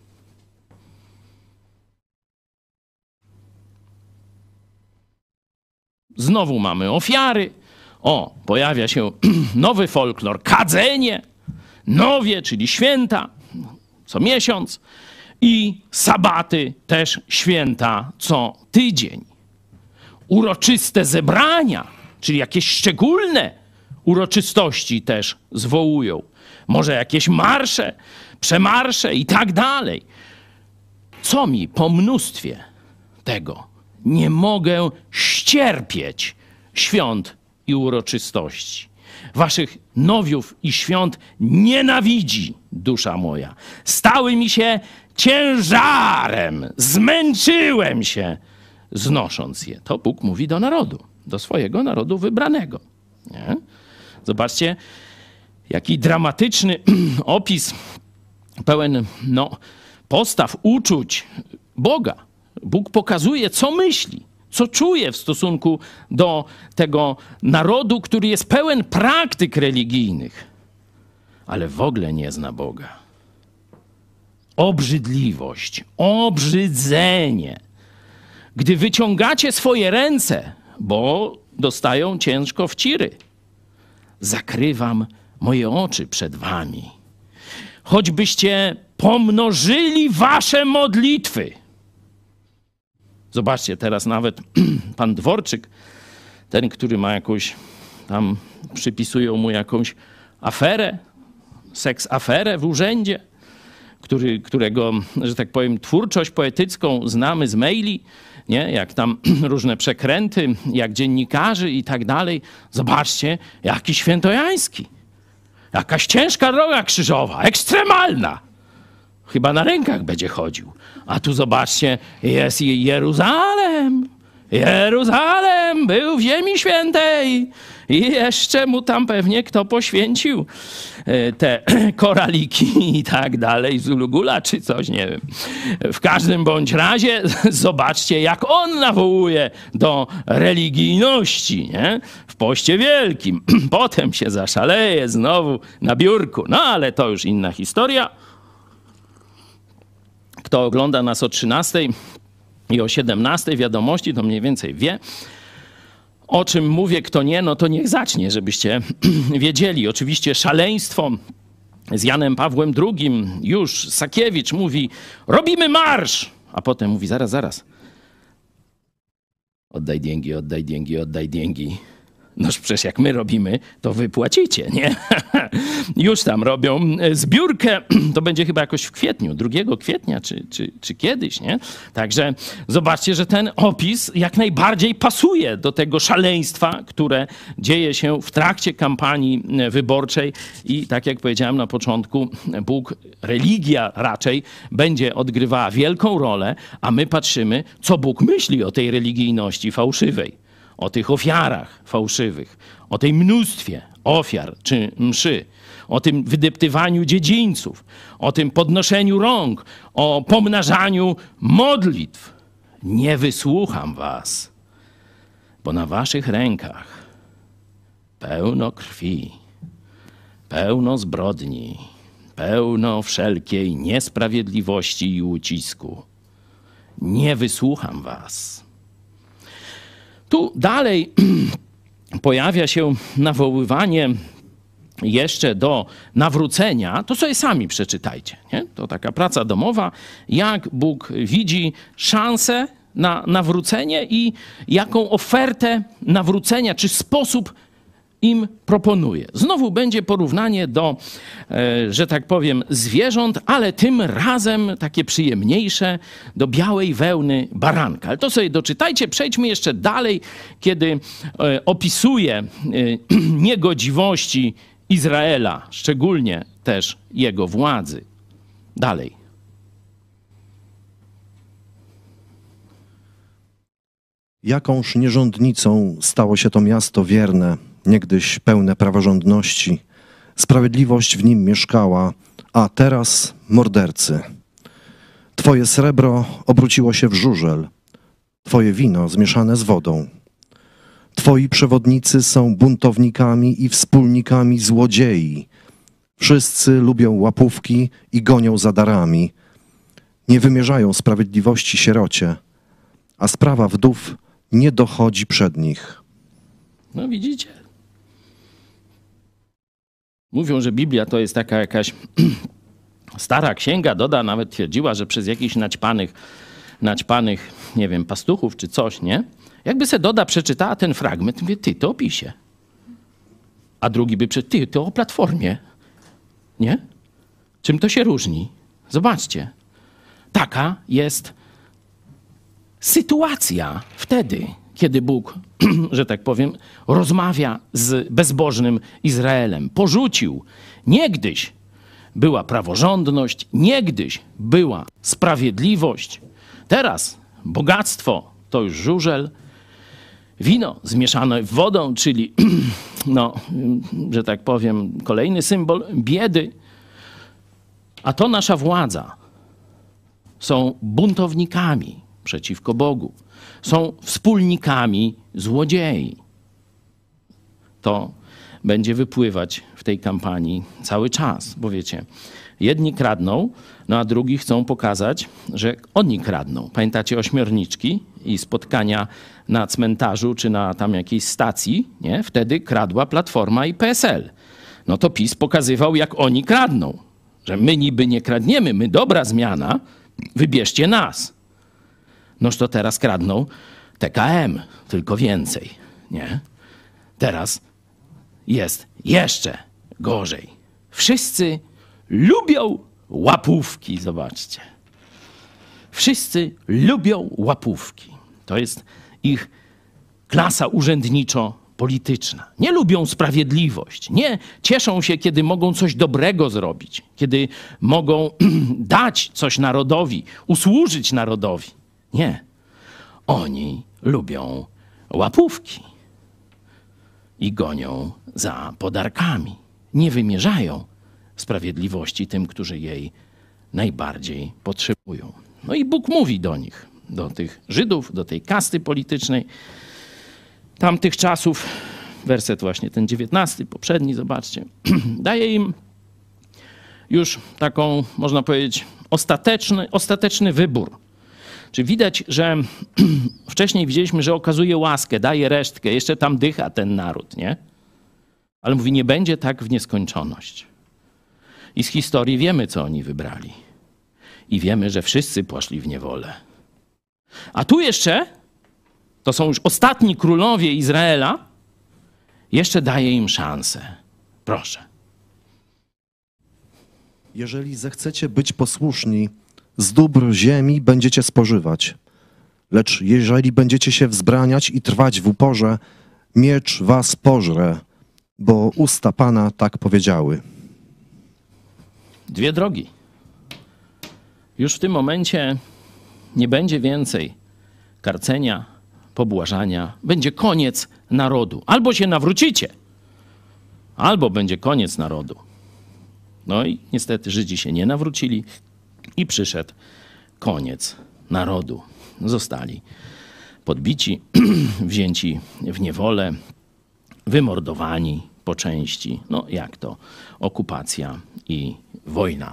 Znowu mamy ofiary. O, pojawia się nowy folklor, kadzenie, nowie, czyli święta co miesiąc i sabaty, też święta co tydzień. Uroczyste zebrania, czyli jakieś szczególne uroczystości też zwołują. Może jakieś marsze, przemarsze i tak dalej. Co mi po mnóstwie tego? Nie mogę ścierpieć świąt i uroczystości. Waszych nowiów i świąt nienawidzi dusza moja. Stały mi się ciężarem. Zmęczyłem się, znosząc je. To Bóg mówi do narodu, do swojego narodu wybranego. Nie? Zobaczcie, jaki dramatyczny opis pełen postaw, uczuć Boga. Bóg pokazuje, co myśli, co czuje w stosunku do tego narodu, który jest pełen praktyk religijnych, ale w ogóle nie zna Boga. Obrzydliwość, obrzydzenie. Gdy wyciągacie swoje ręce, bo dostają ciężko w ciry, zakrywam moje oczy przed wami. Choćbyście pomnożyli wasze modlitwy. Zobaczcie, teraz nawet pan Dworczyk, ten, który ma jakąś, tam przypisują mu jakąś aferę, seks aferę w urzędzie, którego, że tak powiem, twórczość poetycką znamy z maili, nie? Jak tam różne przekręty, jak dziennikarzy i tak dalej. Zobaczcie, jaki świętojański. Jakaś ciężka droga krzyżowa, ekstremalna. Chyba na rękach będzie chodził. A tu zobaczcie, jest Jeruzalem. Jeruzalem był w ziemi świętej i jeszcze mu tam pewnie kto poświęcił te koraliki i tak dalej, Zulugula czy coś, nie wiem. W każdym bądź razie zobaczcie, jak on nawołuje do religijności, nie? W poście wielkim. Potem się zaszaleje znowu na biurku. No ale to już inna historia. Kto ogląda nas o 13 i o 17 wiadomości, to mniej więcej wie, o czym mówię. Kto nie, no to niech zacznie, żebyście wiedzieli. Oczywiście szaleństwo z Janem Pawłem II. Już Sakiewicz mówi, robimy marsz! A potem mówi, zaraz. Oddaj dzięki, oddaj dzięki, oddaj dzięki. Noż przecież jak my robimy, to wy płacicie, nie? Już tam robią zbiórkę, to będzie chyba jakoś w kwietniu, 2 kwietnia czy kiedyś, nie? Także zobaczcie, że ten opis jak najbardziej pasuje do tego szaleństwa, które dzieje się w trakcie kampanii wyborczej i tak jak powiedziałem na początku, Bóg, religia raczej będzie odgrywała wielką rolę, a my patrzymy, co Bóg myśli o tej religijności fałszywej. O tych ofiarach fałszywych, o tej mnóstwie ofiar czy mszy, o tym wydeptywaniu dziedzińców, o tym podnoszeniu rąk, o pomnażaniu modlitw. Nie wysłucham was, bo na waszych rękach pełno krwi, pełno zbrodni, pełno wszelkiej niesprawiedliwości i ucisku. Nie wysłucham was. Tu dalej pojawia się nawoływanie jeszcze do nawrócenia. To sobie sami przeczytajcie. Nie? To taka praca domowa, jak Bóg widzi szansę na nawrócenie i jaką ofertę nawrócenia, czy sposób im proponuje. Znowu będzie porównanie do, że tak powiem, zwierząt, ale tym razem takie przyjemniejsze, do białej wełny baranka. Ale to sobie doczytajcie, przejdźmy jeszcze dalej, kiedy opisuje niegodziwości Izraela, szczególnie też jego władzy. Dalej. Jakąż nierządnicą stało się to miasto wierne, niegdyś pełne praworządności. Sprawiedliwość w nim mieszkała, a teraz mordercy. Twoje srebro obróciło się w żużel, twoje wino zmieszane z wodą. Twoi przewodnicy są buntownikami i wspólnikami złodziei. Wszyscy lubią łapówki i gonią za darami. Nie wymierzają sprawiedliwości sierocie, a sprawa wdów nie dochodzi przed nich. No widzicie? Mówią, że Biblia to jest taka jakaś stara księga. Doda nawet twierdziła, że przez jakichś naćpanych, nie wiem, pastuchów czy coś, nie? Jakby se Doda przeczytała ten fragment, mówię, ty, to o PiSie. A drugi by ty, to o Platformie. Nie? Czym to się różni? Zobaczcie. Taka jest sytuacja wtedy, kiedy Bóg, że tak powiem, rozmawia z bezbożnym Izraelem. Porzucił. Niegdyś była praworządność, niegdyś była sprawiedliwość. Teraz bogactwo to już żużel, wino zmieszane wodą, czyli, no, że tak powiem, kolejny symbol biedy. A to nasza władza. Są buntownikami przeciwko Bogu. Są wspólnikami złodziei. To będzie wypływać w tej kampanii cały czas, bo wiecie, jedni kradną, no a drugi chcą pokazać, że oni kradną. Pamiętacie ośmiorniczki i spotkania na cmentarzu czy na tam jakiejś stacji, nie? Wtedy kradła Platforma i PSL. No to PiS pokazywał, jak oni kradną. Że my niby nie kradniemy, my dobra zmiana, wybierzcie nas. Noż to teraz kradną TKM, tylko więcej, nie? Teraz jest jeszcze gorzej. Wszyscy lubią łapówki, zobaczcie. Wszyscy lubią łapówki. To jest ich klasa urzędniczo-polityczna. Nie lubią sprawiedliwość. Nie cieszą się, kiedy mogą coś dobrego zrobić, kiedy mogą dać coś narodowi, usłużyć narodowi. Nie. Oni lubią łapówki i gonią za podarkami. Nie wymierzają sprawiedliwości tym, którzy jej najbardziej potrzebują. No i Bóg mówi do nich, do tych Żydów, do tej kasty politycznej tamtych czasów, werset właśnie ten 19, poprzedni, zobaczcie, daje im już taką, można powiedzieć, ostateczny wybór. Czyli widać, że wcześniej widzieliśmy, że okazuje łaskę, daje resztkę, jeszcze tam dycha ten naród, nie? Ale mówi, nie będzie tak w nieskończoność. I z historii wiemy, co oni wybrali. I wiemy, że wszyscy poszli w niewolę. A tu jeszcze, to są już ostatni królowie Izraela, jeszcze daje im szansę. Proszę. Jeżeli zechcecie być posłuszni, z dóbr ziemi będziecie spożywać. Lecz jeżeli będziecie się wzbraniać i trwać w uporze, miecz was pożre, bo usta Pana tak powiedziały. Dwie drogi. Już w tym momencie nie będzie więcej karcenia, pobłażania. Będzie koniec narodu. Albo się nawrócicie, albo będzie koniec narodu. No i niestety Żydzi się nie nawrócili i przyszedł koniec narodu. Zostali podbici, wzięci w niewolę, wymordowani po części. No jak to? Okupacja i wojna.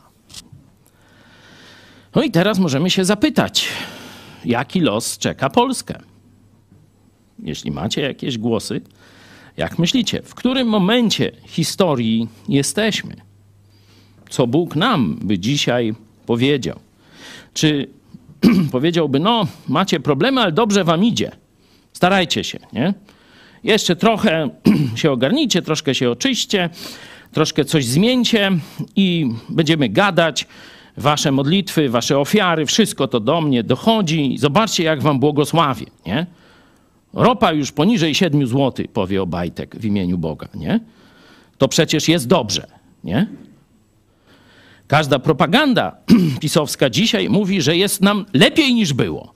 No i teraz możemy się zapytać, jaki los czeka Polskę? Jeśli macie jakieś głosy, jak myślicie, w którym momencie historii jesteśmy? Co Bóg nam by dzisiaj powiedział? Czy powiedziałby, no macie problemy, ale dobrze wam idzie. Starajcie się, nie? Jeszcze trochę się ogarnijcie, troszkę się oczyście, troszkę coś zmieńcie i będziemy gadać. Wasze modlitwy, wasze ofiary, wszystko to do mnie dochodzi. Zobaczcie, jak wam błogosławię, nie? Ropa już poniżej 7 zł, powie Obajtek w imieniu Boga, nie? To przecież jest dobrze, nie? Każda propaganda pisowska dzisiaj mówi, że jest nam lepiej niż było.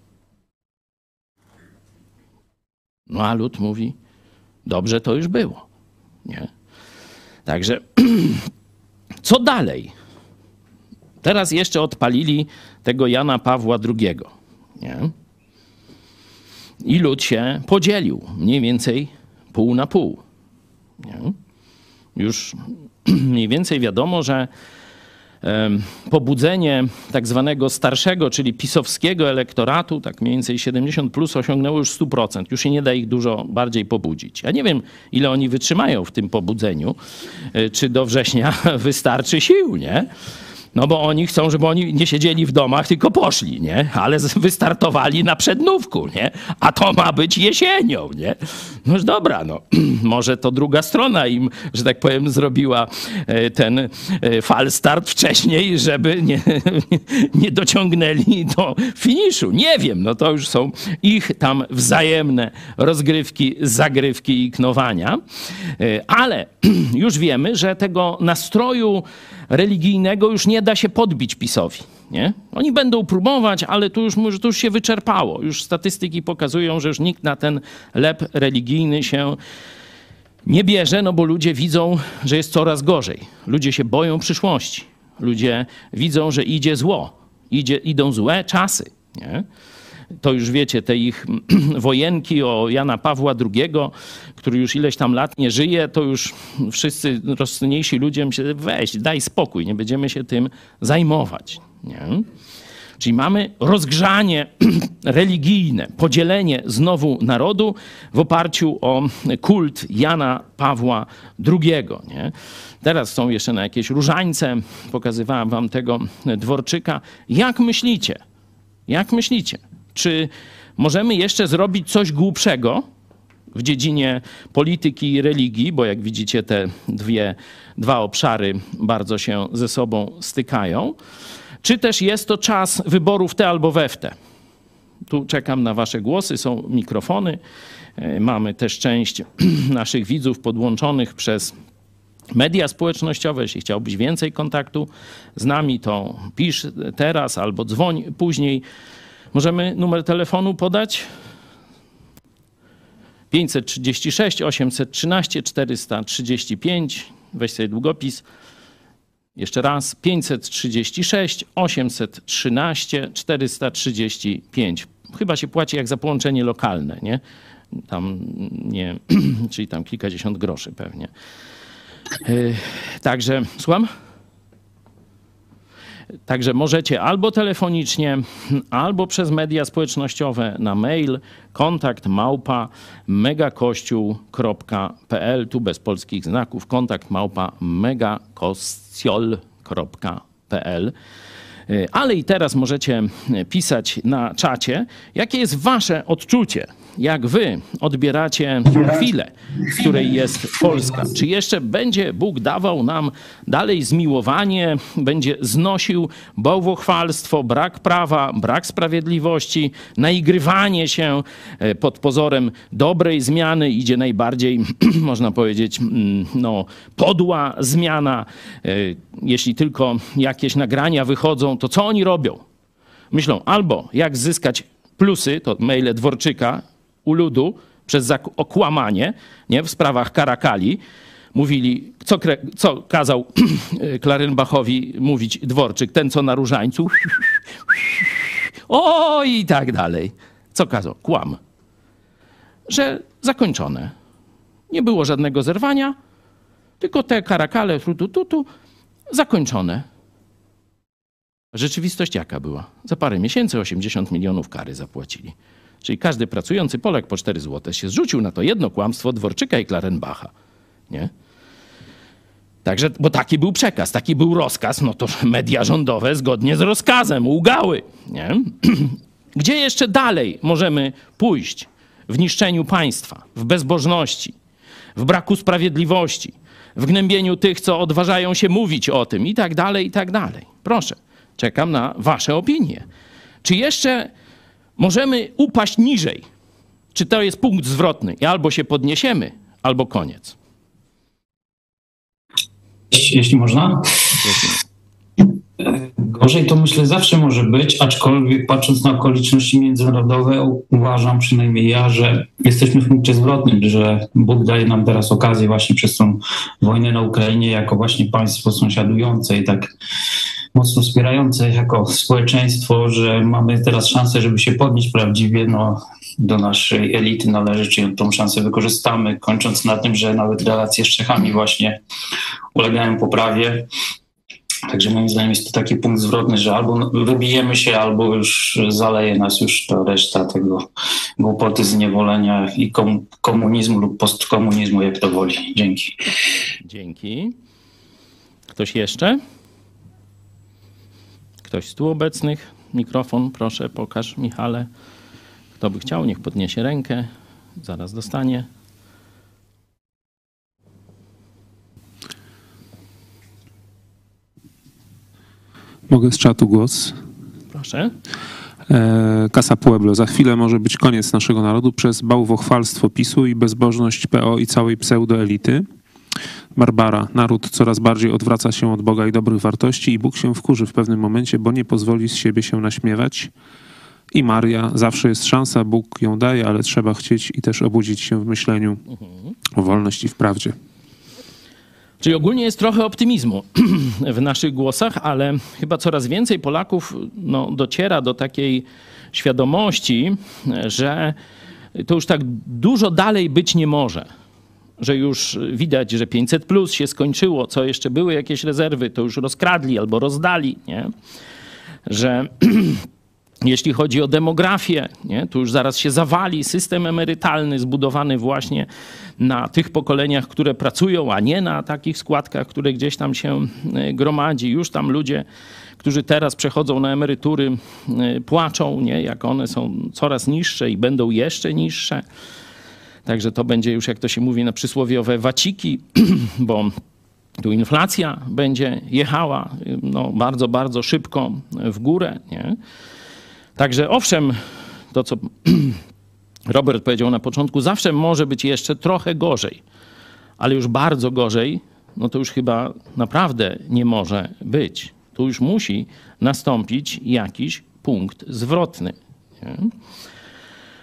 No a lud mówi, dobrze to już było, nie? Także co dalej? Teraz jeszcze odpalili tego Jana Pawła II, nie? I lud się podzielił, mniej więcej pół na pół. Nie? Już mniej więcej wiadomo, że pobudzenie tak zwanego starszego, czyli pisowskiego elektoratu, tak mniej więcej 70 plus osiągnęło już 100%. Już się nie da ich dużo bardziej pobudzić. Ja nie wiem, ile oni wytrzymają w tym pobudzeniu, czy do września wystarczy sił, nie? No bo oni chcą, żeby oni nie siedzieli w domach, tylko poszli, nie? Ale wystartowali na przednówku, nie? A to ma być jesienią, nie? No już dobra, no. Może to druga strona im, że tak powiem, zrobiła ten falstart wcześniej, żeby nie dociągnęli do finiszu. Nie wiem, no to już są ich tam wzajemne rozgrywki, zagrywki i knowania. Ale już wiemy, że tego nastroju religijnego już nie da się podbić PiS-owi, nie? Oni będą próbować, ale to już się wyczerpało. Już statystyki pokazują, że już nikt na ten lep religijny się nie bierze, no bo ludzie widzą, że jest coraz gorzej. Ludzie się boją przyszłości. Ludzie widzą, że idzie zło. Idą złe czasy, nie? To już wiecie, te ich wojenki o Jana Pawła II, który już ileś tam lat nie żyje, to już wszyscy rozsądniejsi ludzie myślą, weź, daj spokój, nie będziemy się tym zajmować. Nie? Czyli mamy rozgrzanie religijne, podzielenie znowu narodu w oparciu o kult Jana Pawła II. Nie? Teraz są jeszcze na jakieś różańce, pokazywałem wam tego Dworczyka. Jak myślicie? Jak myślicie? Czy możemy jeszcze zrobić coś głupszego w dziedzinie polityki i religii, bo jak widzicie te dwa obszary bardzo się ze sobą stykają, czy też jest to czas wyborów te albo we w te? Tu czekam na wasze głosy, są mikrofony, mamy też część naszych widzów podłączonych przez media społecznościowe. Jeśli chciałbyś więcej kontaktu z nami, to pisz teraz albo dzwoń później. Możemy numer telefonu podać? 536 813 435. Weź sobie długopis. Jeszcze raz. 536 813 435. Chyba się płaci jak za połączenie lokalne, nie? Tam nie, czyli tam kilkadziesiąt groszy pewnie. Także, słucham? Także możecie albo telefonicznie, albo przez media społecznościowe na mail kontakt@megakościół.pl, tu bez polskich znaków, kontakt@megakościol.pl. Ale i teraz możecie pisać na czacie, jakie jest wasze odczucie, jak wy odbieracie chwilę, w której jest Polska. Czy jeszcze będzie Bóg dawał nam dalej zmiłowanie, będzie znosił bałwochwalstwo, brak prawa, brak sprawiedliwości, naigrywanie się pod pozorem dobrej zmiany, idzie najbardziej, można powiedzieć, no, podła zmiana. Jeśli tylko jakieś nagrania wychodzą, to co oni robią? Myślą albo jak zyskać plusy, to maile Dworczyka u ludu przez okłamanie, nie, w sprawach Karakali. Mówili, co kazał Klarenbachowi mówić Dworczyk, ten co na różańcu. O i tak dalej. Co kazał? Kłam. Że zakończone. Nie było żadnego zerwania, tylko te Karakale, zakończone. Rzeczywistość jaka była? Za parę miesięcy 80 milionów kary zapłacili. Czyli każdy pracujący Polak po 4 zł się zrzucił na to jedno kłamstwo Dworczyka i Klarenbacha. Nie? Także, bo taki był przekaz, taki był rozkaz, no to media rządowe zgodnie z rozkazem ugały. Nie? Gdzie jeszcze dalej możemy pójść w niszczeniu państwa, w bezbożności, w braku sprawiedliwości, w gnębieniu tych, co odważają się mówić o tym i tak dalej, i tak dalej. Proszę, czekam na wasze opinie. Czy jeszcze możemy upaść niżej? Czy to jest punkt zwrotny i albo się podniesiemy, albo koniec? Jeśli można. Gorzej to myślę zawsze może być, aczkolwiek patrząc na okoliczności międzynarodowe uważam, przynajmniej ja, że jesteśmy w punkcie zwrotnym, że Bóg daje nam teraz okazję właśnie przez tą wojnę na Ukrainie jako właśnie państwo sąsiadujące i tak mocno wspierające jako społeczeństwo, że mamy teraz szansę, żeby się podnieść prawdziwie, no, do naszej elity należy, czyli tą szansę wykorzystamy, kończąc na tym, że nawet relacje z Czechami właśnie ulegają poprawie. Także moim zdaniem jest to taki punkt zwrotny, że albo wybijemy się, albo już zaleje nas już ta reszta tego głupoty, zniewolenia i komunizmu lub postkomunizmu, jak to woli. Dzięki. Dzięki. Ktoś jeszcze? Ktoś z tu obecnych? Mikrofon, proszę, pokaż, Michale. Kto by chciał, niech podniesie rękę. Zaraz dostanie. Mogę z czatu głos? Proszę. Casa Pueblo. Za chwilę może być koniec naszego narodu przez bałwochwalstwo PiS-u i bezbożność PO i całej pseudoelity. Barbara. Naród coraz bardziej odwraca się od Boga i dobrych wartości i Bóg się wkurzy w pewnym momencie, bo nie pozwoli z siebie się naśmiewać. I Maria. Zawsze jest szansa, Bóg ją daje, ale trzeba chcieć i też obudzić się w myśleniu o wolności w prawdzie. Czyli ogólnie jest trochę optymizmu w naszych głosach, ale chyba coraz więcej Polaków dociera do takiej świadomości, że to już tak dużo dalej być nie może. Że już widać, że 500+ się skończyło, co jeszcze były jakieś rezerwy, to już rozkradli albo rozdali, nie? Że jeśli chodzi o demografię, nie, to już zaraz się zawali system emerytalny zbudowany właśnie na tych pokoleniach, które pracują, a nie na takich składkach, które gdzieś tam się gromadzi. Już tam ludzie, którzy teraz przechodzą na emerytury, płaczą, nie, jak one są coraz niższe i będą jeszcze niższe. Także to będzie już, jak to się mówi, na przysłowiowe waciki, bo tu inflacja będzie jechała bardzo, bardzo szybko w górę, nie? Także owszem, to co Robert powiedział na początku, zawsze może być jeszcze trochę gorzej, ale już bardzo gorzej, no to już chyba naprawdę nie może być. Tu już musi nastąpić jakiś punkt zwrotny. Nie?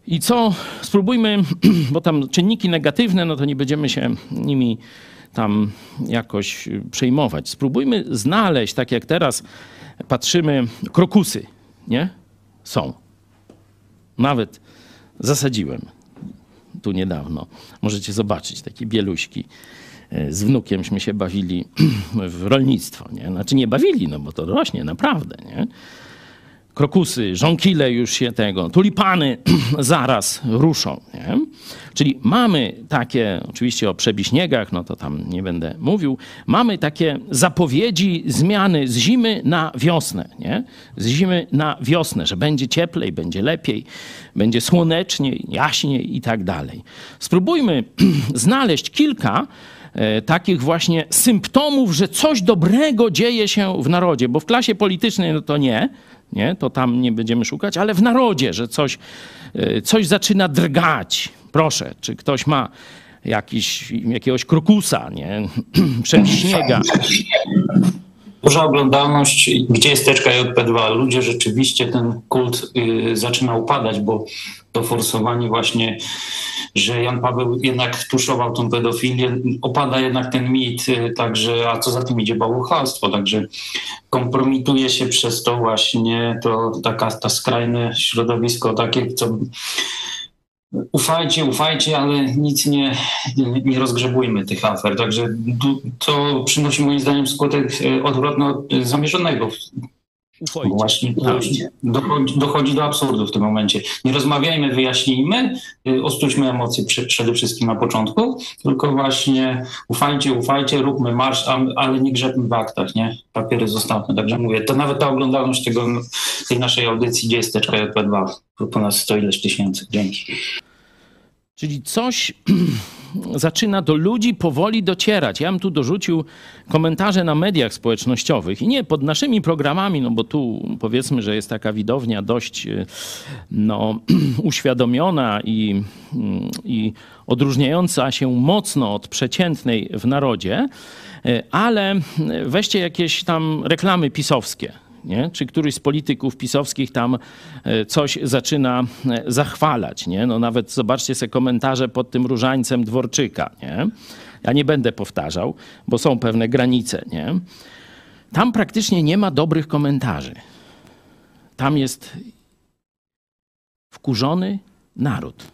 I co? Spróbujmy, bo tam czynniki negatywne, no to nie będziemy się nimi tam jakoś przejmować. Spróbujmy znaleźć, tak jak teraz patrzymy, krokusy, nie? Są. Nawet zasadziłem tu niedawno. Możecie zobaczyć takie bieluśki. Z wnukiem się bawili w rolnictwo, nie? Znaczy nie bawili, no bo to rośnie naprawdę, nie? Krokusy, żonkile już się tego, tulipany zaraz ruszą, nie? Czyli mamy takie, oczywiście o przebiśniegach, no to tam nie będę mówił, mamy takie zapowiedzi zmiany z zimy na wiosnę, nie? Z zimy na wiosnę, że będzie cieplej, będzie lepiej, będzie słoneczniej, jaśniej i tak dalej. Spróbujmy znaleźć kilka takich właśnie symptomów, że coś dobrego dzieje się w narodzie, bo w klasie politycznej no to nie, to tam nie będziemy szukać, ale w narodzie, że coś zaczyna drgać. Proszę, czy ktoś ma jakiegoś krokusa, nie? Przebiśniega. Duża oglądalność, gdzie jest teczka JP2. Ludzie rzeczywiście, ten kult zaczyna upadać, bo to forsowanie właśnie, że Jan Paweł jednak tuszował tą pedofilię, opada jednak ten mit, także, a co za tym idzie bałwochwalstwo, także kompromituje się przez to właśnie ta skrajne środowisko takie, co ufajcie, ale nic nie rozgrzebujmy tych afer. Także to przynosi moim zdaniem skutek odwrotny od zamierzonego. Ufajcie. Właśnie dochodzi do absurdu w tym momencie. Nie rozmawiajmy, wyjaśnijmy, ostudźmy emocje przede wszystkim na początku, tylko właśnie ufajcie, róbmy marsz, ale nie grzebmy w aktach, nie? Papiery zostawmy. Także mówię, to nawet ta oglądalność tej naszej audycji, gdzie jest teczka JP2, ponad 100 ileś tysięcy. Dzięki. Czyli coś zaczyna do ludzi powoli docierać. Ja bym tu dorzucił komentarze na mediach społecznościowych i nie pod naszymi programami, no bo tu powiedzmy, że jest taka widownia dość uświadomiona i odróżniająca się mocno od przeciętnej w narodzie, ale weźcie jakieś tam reklamy pisowskie. Nie? Czy któryś z polityków pisowskich tam coś zaczyna zachwalać. Nie? No nawet zobaczcie sobie komentarze pod tym różańcem Dworczyka. Nie? Ja nie będę powtarzał, bo są pewne granice. Nie? Tam praktycznie nie ma dobrych komentarzy. Tam jest wkurzony naród.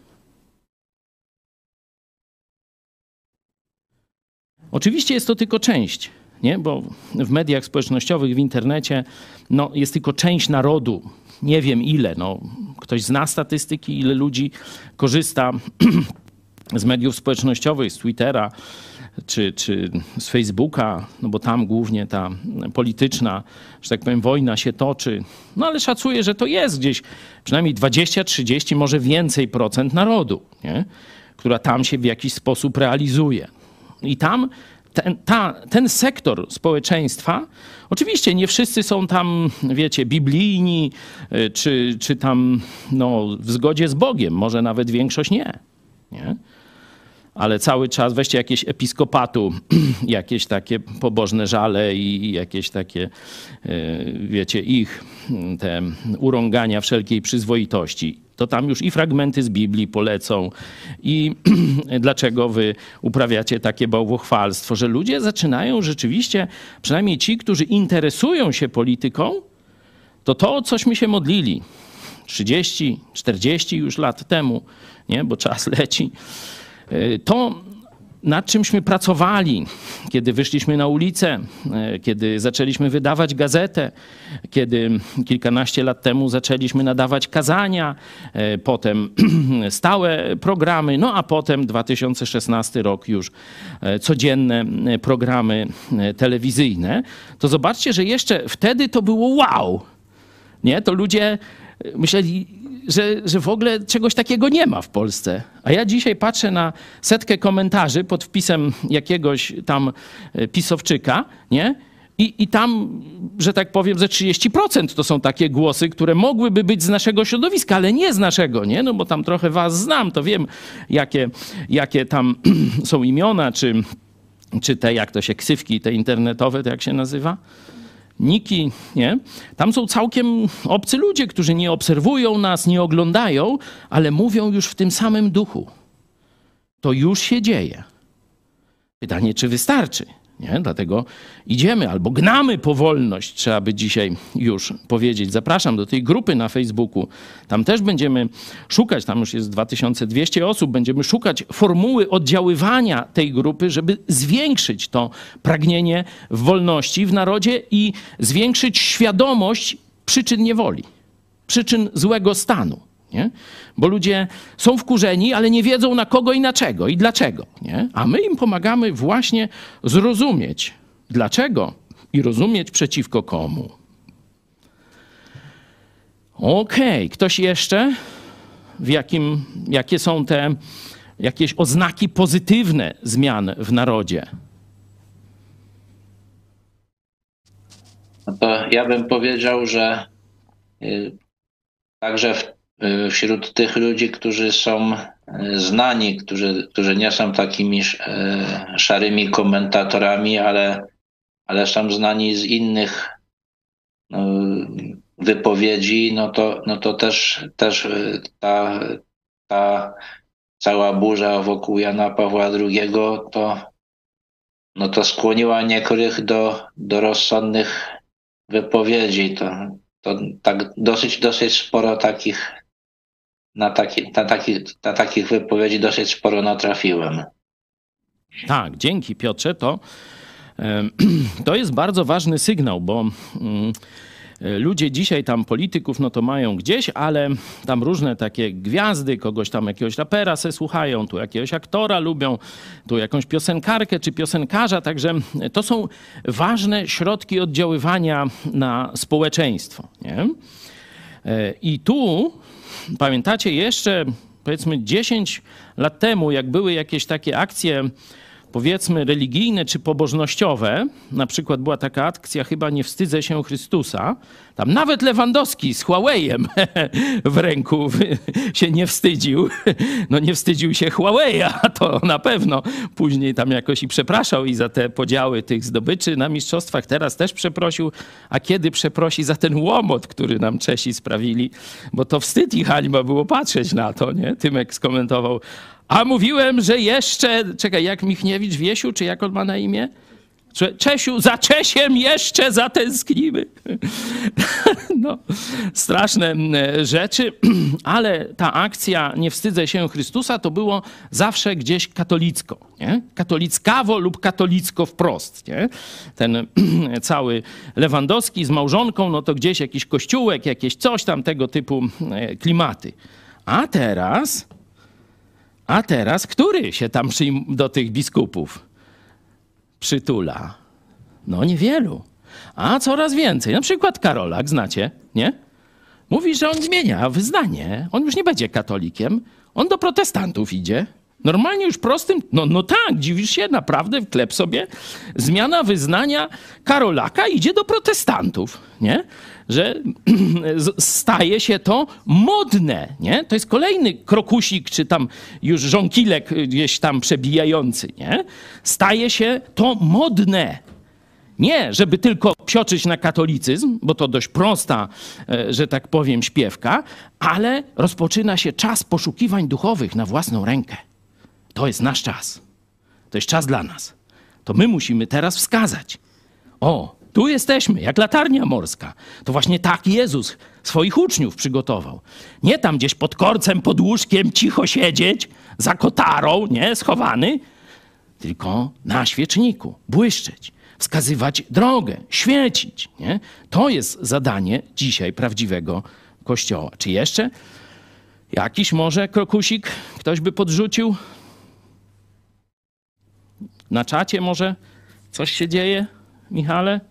Oczywiście jest to tylko część. Nie? Bo w mediach społecznościowych, w internecie jest tylko część narodu. Nie wiem ile. Ktoś zna statystyki, ile ludzi korzysta z mediów społecznościowych, z Twittera czy z Facebooka, bo tam głównie ta polityczna, że tak powiem, wojna się toczy. Ale szacuję, że to jest gdzieś przynajmniej 20, 30, może więcej procent narodu, nie? Która tam się w jakiś sposób realizuje. I tam ten sektor społeczeństwa, oczywiście nie wszyscy są tam, wiecie, biblijni, czy tam w zgodzie z Bogiem, może nawet większość nie? Ale cały czas weźcie jakieś episkopatu, jakieś takie pobożne żale i jakieś takie, wiecie, ich te urągania wszelkiej przyzwoitości. To tam już i fragmenty z Biblii polecą i dlaczego wy uprawiacie takie bałwochwalstwo, że ludzie zaczynają rzeczywiście, przynajmniej ci, którzy interesują się polityką, to o cośmy się modlili 30, 40 już lat temu, nie? Bo czas leci, to nad czymśmy pracowali, kiedy wyszliśmy na ulicę, kiedy zaczęliśmy wydawać gazetę, kiedy kilkanaście lat temu zaczęliśmy nadawać kazania, potem stałe programy, a potem 2016 rok już codzienne programy telewizyjne, to zobaczcie, że jeszcze wtedy to było wow, nie? To ludzie myśleli, że w ogóle czegoś takiego nie ma w Polsce. A ja dzisiaj patrzę na setkę komentarzy pod wpisem jakiegoś tam pisowczyka, nie? I tam, że tak powiem, ze 30% to są takie głosy, które mogłyby być z naszego środowiska, ale nie z naszego, nie? No bo tam trochę was znam, to wiem, jakie tam są imiona, czy te, jak to się, ksywki, te internetowe, to jak się nazywa? Niki, nie? Tam są całkiem obcy ludzie, którzy nie obserwują nas, nie oglądają, ale mówią już w tym samym duchu. To już się dzieje. Pytanie, czy wystarczy? Nie? Dlatego idziemy albo gnamy po wolność, trzeba by dzisiaj już powiedzieć. Zapraszam do tej grupy na Facebooku. Tam też będziemy szukać, tam już jest 2200 osób, będziemy szukać formuły oddziaływania tej grupy, żeby zwiększyć to pragnienie wolności w narodzie i zwiększyć świadomość przyczyn niewoli, przyczyn złego stanu. Nie? Bo ludzie są wkurzeni, ale nie wiedzą na kogo i na czego i dlaczego. Nie? A my im pomagamy właśnie zrozumieć dlaczego i rozumieć przeciwko komu. Okej, ktoś jeszcze? Jakie są te jakieś oznaki pozytywne zmian w narodzie? No to ja bym powiedział, że także wśród tych ludzi, którzy są znani, którzy nie są takimi szarymi komentatorami, ale są znani z innych wypowiedzi, no to też ta cała burza wokół Jana Pawła II to skłoniła niektórych do rozsądnych wypowiedzi. To tak dosyć sporo takich na takich wypowiedzi dosyć sporo natrafiłem. Tak, dzięki Piotrze. To jest bardzo ważny sygnał, bo ludzie dzisiaj tam polityków no to mają gdzieś, ale tam różne takie gwiazdy, kogoś tam jakiegoś rapera se słuchają, tu jakiegoś aktora lubią, tu jakąś piosenkarkę czy piosenkarza, także to są ważne środki oddziaływania na społeczeństwo. Nie? I tu pamiętacie jeszcze powiedzmy 10 lat temu, jak były jakieś takie akcje powiedzmy religijne czy pobożnościowe, na przykład była taka akcja chyba Nie wstydzę się Chrystusa, tam nawet Lewandowski z Huawei'em w ręku się nie wstydził. No nie wstydził się Huawei'a, to na pewno. Później tam jakoś i przepraszał i za te podziały tych zdobyczy na mistrzostwach, teraz też przeprosił. A kiedy przeprosi za ten łomot, który nam Czesi sprawili? Bo to wstyd i hańba było patrzeć na to, nie? Tymek skomentował. A mówiłem, że jeszcze... Czekaj, jak Michniewicz, Wiesiu, czy jak on ma na imię? Czesiu, za Czesiem jeszcze zatęsknimy. No, straszne rzeczy, ale ta akcja Nie wstydzę się Chrystusa to było zawsze gdzieś katolicko, nie? Katolickawo lub katolicko wprost, nie? Ten cały Lewandowski z małżonką, no to gdzieś jakiś kościółek, jakieś coś tam, tego typu klimaty. A teraz który się tam do tych biskupów przytula? No niewielu. A coraz więcej. Na przykład Karolak, znacie, nie? Mówi, że on zmienia wyznanie. On już nie będzie katolikiem. On do protestantów idzie. Normalnie już prostym... No tak, dziwisz się, naprawdę, wklep sobie. Zmiana wyznania Karolaka idzie do protestantów, nie? Że staje się to modne, nie? To jest kolejny krokusik, czy tam już żonkilek gdzieś tam przebijający, nie? Staje się to modne. Nie, żeby tylko psioczyć na katolicyzm, bo to dość prosta, że tak powiem, śpiewka, ale rozpoczyna się czas poszukiwań duchowych na własną rękę. To jest nasz czas. To jest czas dla nas. To my musimy teraz wskazać. O, tu jesteśmy, jak latarnia morska. To właśnie tak Jezus swoich uczniów przygotował. Nie tam gdzieś pod korcem, pod łóżkiem cicho siedzieć, za kotarą, nie, schowany, tylko na świeczniku, błyszczeć, wskazywać drogę, świecić. Nie? To jest zadanie dzisiaj prawdziwego Kościoła. Czy jeszcze jakiś może krokusik ktoś by podrzucił? Na czacie może coś się dzieje, Michale?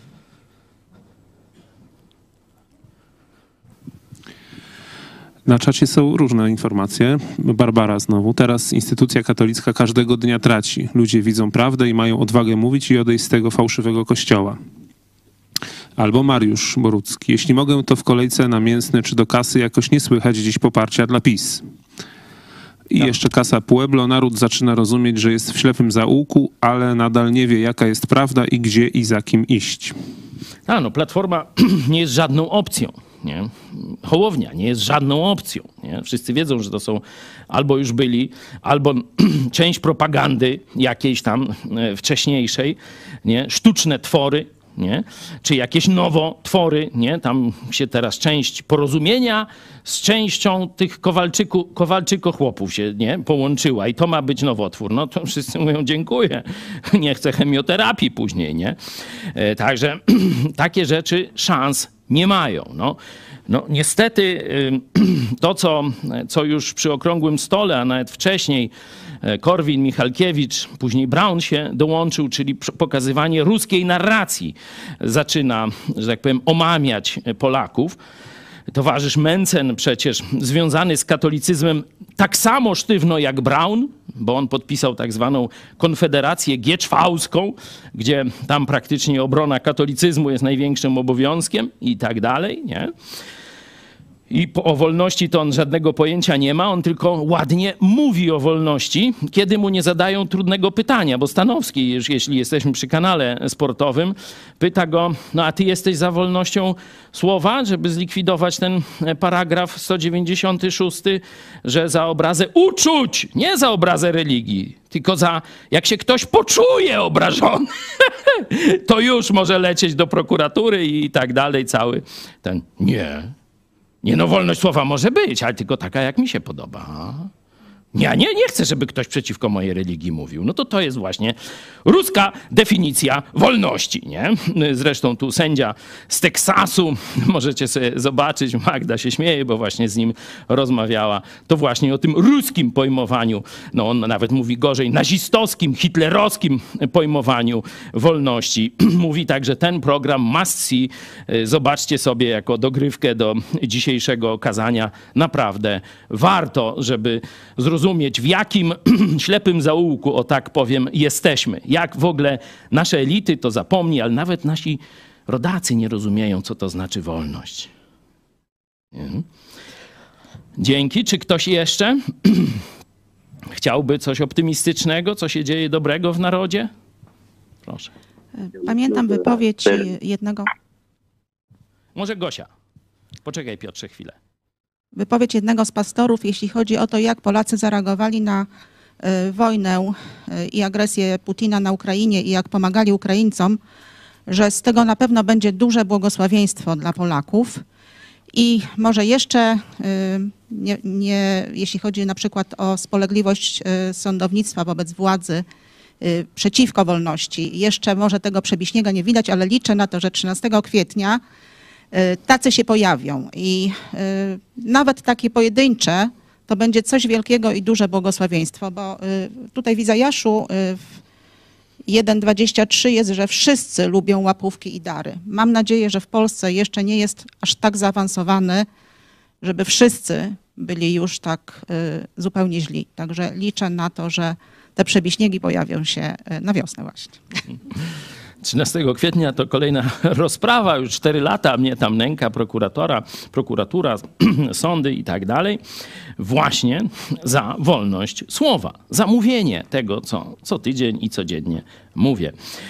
Na czacie są różne informacje. Barbara znowu. Teraz instytucja katolicka każdego dnia traci. Ludzie widzą prawdę i mają odwagę mówić i odejść z tego fałszywego kościoła. Albo Mariusz Borucki. Jeśli mogę, to w kolejce na mięsne czy do kasy jakoś nie słychać dziś poparcia dla PiS. I jeszcze Casa Pueblo. Naród zaczyna rozumieć, że jest w ślepym zaułku, ale nadal nie wie, jaka jest prawda i gdzie i za kim iść. A no, Platforma nie jest żadną opcją. Nie? Hołownia nie jest żadną opcją. Nie? Wszyscy wiedzą, że to są albo już byli, albo część propagandy jakiejś tam wcześniejszej, nie? Sztuczne twory, nie? Czy jakieś nowotwory, nie? Tam się teraz część Porozumienia z częścią tych Kowalczyko-chłopów się, nie? Połączyła i to ma być nowotwór. No to wszyscy mówią dziękuję, nie chcę chemioterapii później, nie? Także takie rzeczy szans nie mają. No niestety to, co już przy Okrągłym Stole, a nawet wcześniej Korwin, Michalkiewicz, później Braun się dołączył, czyli pokazywanie ruskiej narracji zaczyna, że tak powiem, omamiać Polaków. Towarzysz Mencen przecież związany z katolicyzmem tak samo sztywno jak Braun, bo on podpisał tak zwaną Konfederację Gieczwałską, gdzie tam praktycznie obrona katolicyzmu jest największym obowiązkiem i tak dalej, nie? I o wolności to on żadnego pojęcia nie ma, on tylko ładnie mówi o wolności, kiedy mu nie zadają trudnego pytania, bo Stanowski, jeśli jesteśmy przy kanale sportowym, pyta go, no a ty jesteś za wolnością słowa, żeby zlikwidować ten paragraf 196, że za obrazę uczuć, nie za obrazę religii, tylko za, jak się ktoś poczuje obrażony, to już może lecieć do prokuratury i tak dalej, cały ten, nie, no wolność słowa może być, ale tylko taka, jak mi się podoba. Nie chcę, żeby ktoś przeciwko mojej religii mówił. No to jest właśnie ruska definicja wolności, nie? Zresztą tu sędzia z Teksasu, możecie sobie zobaczyć, Magda się śmieje, bo właśnie z nim rozmawiała, to właśnie o tym ruskim pojmowaniu, no on nawet mówi gorzej, nazistowskim, hitlerowskim pojmowaniu wolności. Mówi tak, że ten program must see, zobaczcie sobie jako dogrywkę do dzisiejszego kazania, naprawdę warto, żeby zrozumieć, w jakim ślepym zaułku, o tak powiem, jesteśmy. Jak w ogóle nasze elity to zapomni, ale nawet nasi rodacy nie rozumieją, co to znaczy wolność. Dzięki. Czy ktoś jeszcze chciałby coś optymistycznego, co się dzieje dobrego w narodzie? Proszę. Pamiętam wypowiedź jednego... Może Gosia. Poczekaj, Piotrze, chwilę. Wypowiedź jednego z pastorów, jeśli chodzi o to, jak Polacy zareagowali na wojnę i agresję Putina na Ukrainie i jak pomagali Ukraińcom, że z tego na pewno będzie duże błogosławieństwo dla Polaków. I może jeszcze, jeśli chodzi na przykład o spolegliwość sądownictwa wobec władzy przeciwko wolności, jeszcze może tego przebiśniega nie widać, ale liczę na to, że 13 kwietnia tacy się pojawią i nawet takie pojedyncze to będzie coś wielkiego i duże błogosławieństwo, bo tutaj w Izajaszu 1:23 jest, że wszyscy lubią łapówki i dary. Mam nadzieję, że w Polsce jeszcze nie jest aż tak zaawansowany, żeby wszyscy byli już tak zupełnie źli. Także liczę na to, że te przebiśniegi pojawią się na wiosnę właśnie. 13 kwietnia to kolejna rozprawa, już 4 lata mnie tam nęka prokuratura, sądy i tak dalej, właśnie za wolność słowa, za mówienie tego, co tydzień i codziennie mówię.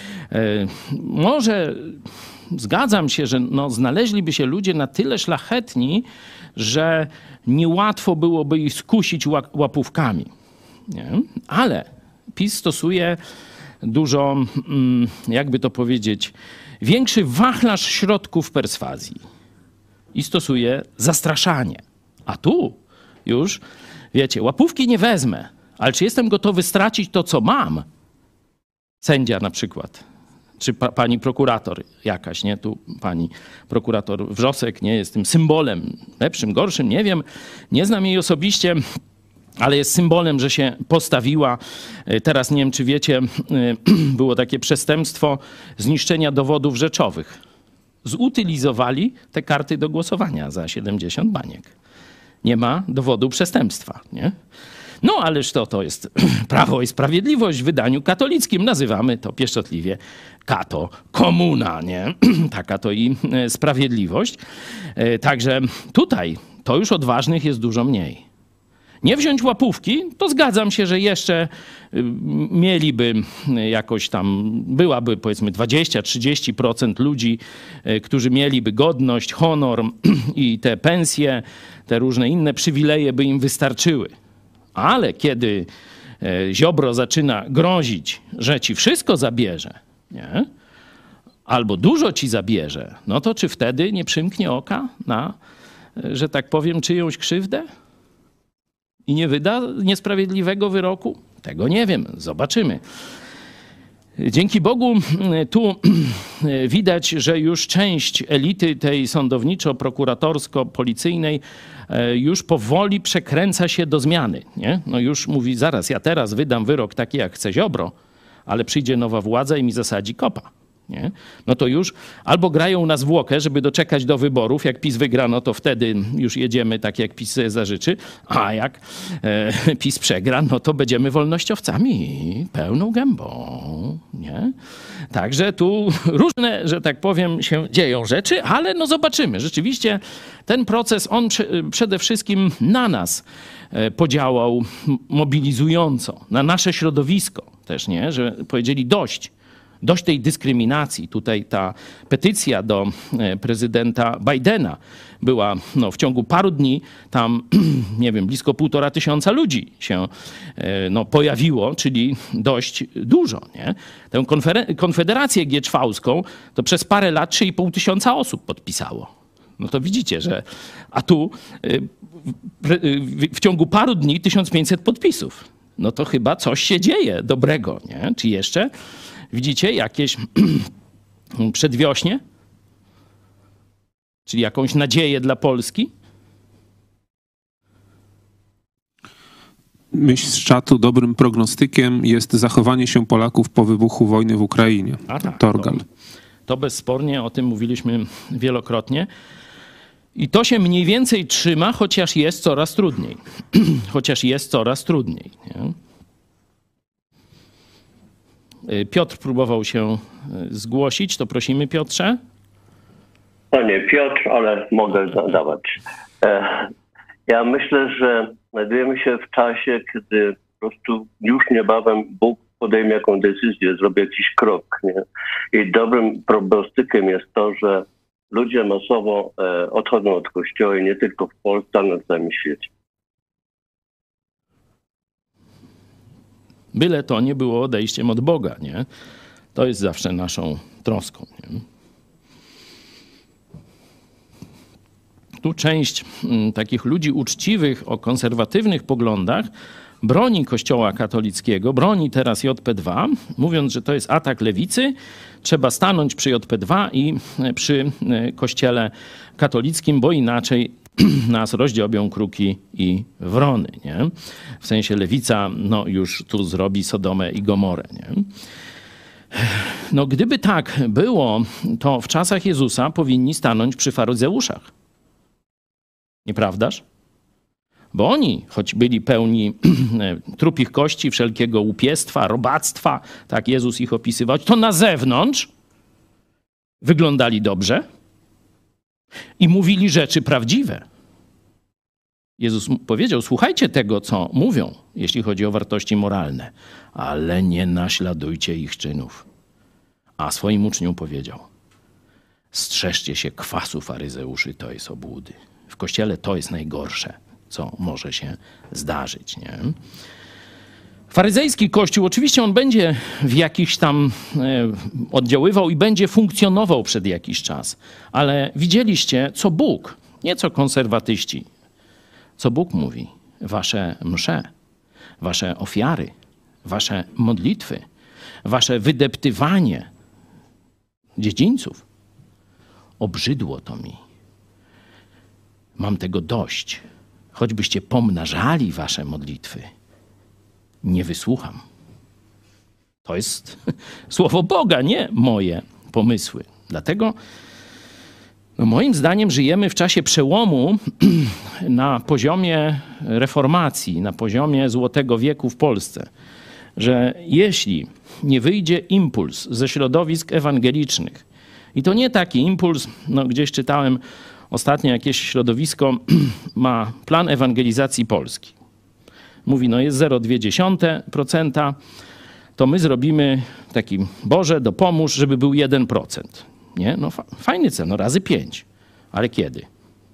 Może zgadzam się, że znaleźliby się ludzie na tyle szlachetni, że niełatwo byłoby ich skusić łapówkami. Nie? Ale PiS stosuje dużo, jakby to powiedzieć, większy wachlarz środków perswazji i stosuje zastraszanie. A tu już, wiecie, łapówki nie wezmę, ale czy jestem gotowy stracić to, co mam? Sędzia na przykład, czy pani prokurator jakaś, nie? Tu pani prokurator Wrzosek, nie? Jest tym symbolem, lepszym, gorszym, nie wiem, nie znam jej osobiście, ale jest symbolem, że się postawiła. Teraz nie wiem, czy wiecie, było takie przestępstwo zniszczenia dowodów rzeczowych. Zutylizowali te karty do głosowania za 70 baniek. Nie ma dowodu przestępstwa, nie? No ależ to jest Prawo i Sprawiedliwość w wydaniu katolickim. Nazywamy to pieszczotliwie kato komuna, nie? Taka to i sprawiedliwość. Także tutaj to już odważnych jest dużo mniej. nie wziąć łapówki, to zgadzam się, że jeszcze mieliby jakoś tam, byłaby powiedzmy 20-30% ludzi, którzy mieliby godność, honor i te pensje, te różne inne przywileje by im wystarczyły. Ale kiedy Ziobro zaczyna grozić, że ci wszystko zabierze, nie? Albo dużo ci zabierze, no to czy wtedy nie przymknie oka na, że tak powiem, czyjąś krzywdę? I nie wyda niesprawiedliwego wyroku? Tego nie wiem, zobaczymy. Dzięki Bogu tu widać, że już część elity tej sądowniczo-prokuratorsko-policyjnej już powoli przekręca się do zmiany. Nie? No już mówi, zaraz, ja teraz wydam wyrok taki, jak chce Ziobro, ale przyjdzie nowa władza i mi zasadzi kopa. Nie? No to już albo grają na zwłokę, żeby doczekać do wyborów. Jak PiS wygra, no to wtedy już jedziemy tak, jak PiS sobie zażyczy. A jak PiS przegra, no to będziemy wolnościowcami pełną gębą. Nie? Także tu różne, że tak powiem, się dzieją rzeczy, ale no zobaczymy. Rzeczywiście ten proces, on przede wszystkim na nas podziałał mobilizująco, na nasze środowisko też, nie? Że powiedzieli dość tej dyskryminacji. Tutaj ta petycja do prezydenta Bidena była w ciągu paru dni, tam nie wiem, blisko 1500 ludzi się pojawiło, czyli dość dużo. Nie? Tę konfederację gieczwałską to przez parę lat 3500 osób podpisało. No to widzicie, że a tu w ciągu paru dni 1500 podpisów. No to chyba coś się dzieje dobrego, nie? Czy jeszcze widzicie jakieś przedwiośnie? Czyli jakąś nadzieję dla Polski? Myśl z czatu, dobrym prognostykiem jest zachowanie się Polaków po wybuchu wojny w Ukrainie. Tak, Torgal. To bezspornie, o tym mówiliśmy wielokrotnie. I to się mniej więcej trzyma, chociaż jest coraz trudniej. Chociaż jest coraz trudniej. Nie? Piotr próbował się zgłosić, to prosimy, Piotrze. To nie Piotr, ale mogę zadawać. Ja myślę, że znajdujemy się w czasie, kiedy po prostu już niebawem Bóg podejmie jakąś decyzję, zrobi jakiś krok. Nie? I dobrym prognostykiem jest to, że ludzie masowo odchodzą od Kościoła i nie tylko w Polsce, ale na całym świecie. Byle to nie było odejściem od Boga, nie? To jest zawsze naszą troską. Nie? Tu część takich ludzi uczciwych o konserwatywnych poglądach broni Kościoła katolickiego, broni teraz JP2, mówiąc, że to jest atak lewicy, trzeba stanąć przy JP2 i przy Kościele katolickim, bo inaczej nas rozdziobią kruki i wrony. Nie? W sensie lewica już tu zrobi Sodomę i Gomorę. Nie? No gdyby tak było, to w czasach Jezusa powinni stanąć przy faryzeuszach. Nieprawdaż? Bo oni, choć byli pełni trupich kości, wszelkiego łupiestwa, robactwa, tak Jezus ich opisywał, to na zewnątrz wyglądali dobrze i mówili rzeczy prawdziwe. Jezus powiedział, słuchajcie tego, co mówią, jeśli chodzi o wartości moralne, ale nie naśladujcie ich czynów. A swoim uczniom powiedział, strzeżcie się kwasu faryzeuszy, to jest obłudy. W Kościele to jest najgorsze, co może się zdarzyć. Nie? Faryzejski Kościół, oczywiście on będzie w jakiś tam oddziaływał i będzie funkcjonował przed jakiś czas, ale widzieliście, co Bóg, nie co konserwatyści, co Bóg mówi. Wasze msze, wasze ofiary, wasze modlitwy, wasze wydeptywanie dziedzińców. Obrzydło to mi. Mam tego dość. Choćbyście pomnażali wasze modlitwy, nie wysłucham. To jest słowo Boga, nie moje pomysły. Dlatego moim zdaniem żyjemy w czasie przełomu na poziomie reformacji, na poziomie Złotego Wieku w Polsce, że jeśli nie wyjdzie impuls ze środowisk ewangelicznych, i to nie taki impuls, gdzieś czytałem ostatnio jakieś środowisko ma plan ewangelizacji Polski. mówi, no jest 0,2%, to my zrobimy taki, Boże, dopomóż, żeby był 1%. Nie? No fajny cel, no razy 5. Ale kiedy?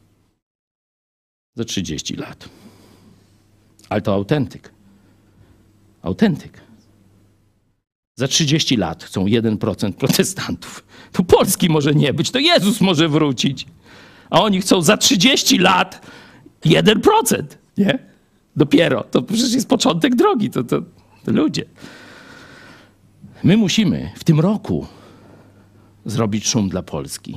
Za 30 lat. Ale to autentyk. Autentyk. Za 30 lat chcą 1% protestantów. To Polski może nie być, to Jezus może wrócić. A oni chcą za 30 lat 1%, nie? Dopiero. To przecież jest początek drogi, to ludzie. My musimy w tym roku zrobić szum dla Polski.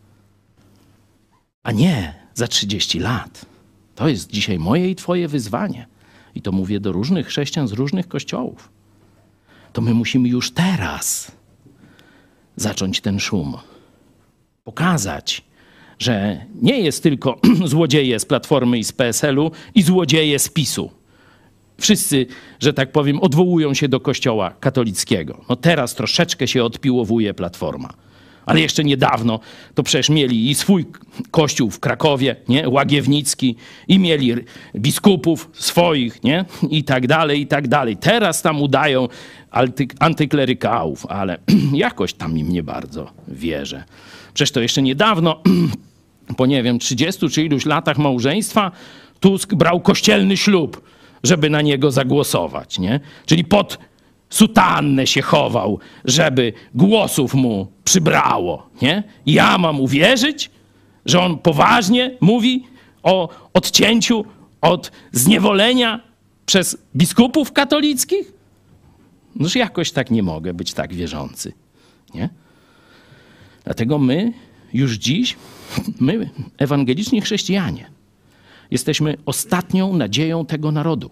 A nie za 30 lat. To jest dzisiaj moje i twoje wyzwanie. I to mówię do różnych chrześcijan z różnych kościołów. To my musimy już teraz zacząć ten szum. Pokazać, że nie jest tylko złodzieje z Platformy i z PSL-u i złodzieje z PiS-u. Wszyscy, że tak powiem, odwołują się do Kościoła katolickiego. No teraz troszeczkę się odpiłowuje Platforma. Ale jeszcze niedawno to przecież mieli i swój kościół w Krakowie, nie? Łagiewnicki, i mieli biskupów swoich, nie? I tak dalej, i tak dalej. Teraz tam udają antyklerykałów, ale jakoś tam im nie bardzo wierzę. Przecież to jeszcze niedawno, po nie wiem, 30 czy iluś latach małżeństwa, Tusk brał kościelny ślub, żeby na niego zagłosować, nie? Czyli pod sutannę się chował, żeby głosów mu przybrało, nie? Ja mam uwierzyć, że on poważnie mówi o odcięciu od zniewolenia przez biskupów katolickich? Noż jakoś tak nie mogę być tak wierzący, nie? Dlatego my już dziś, my ewangeliczni chrześcijanie, jesteśmy ostatnią nadzieją tego narodu.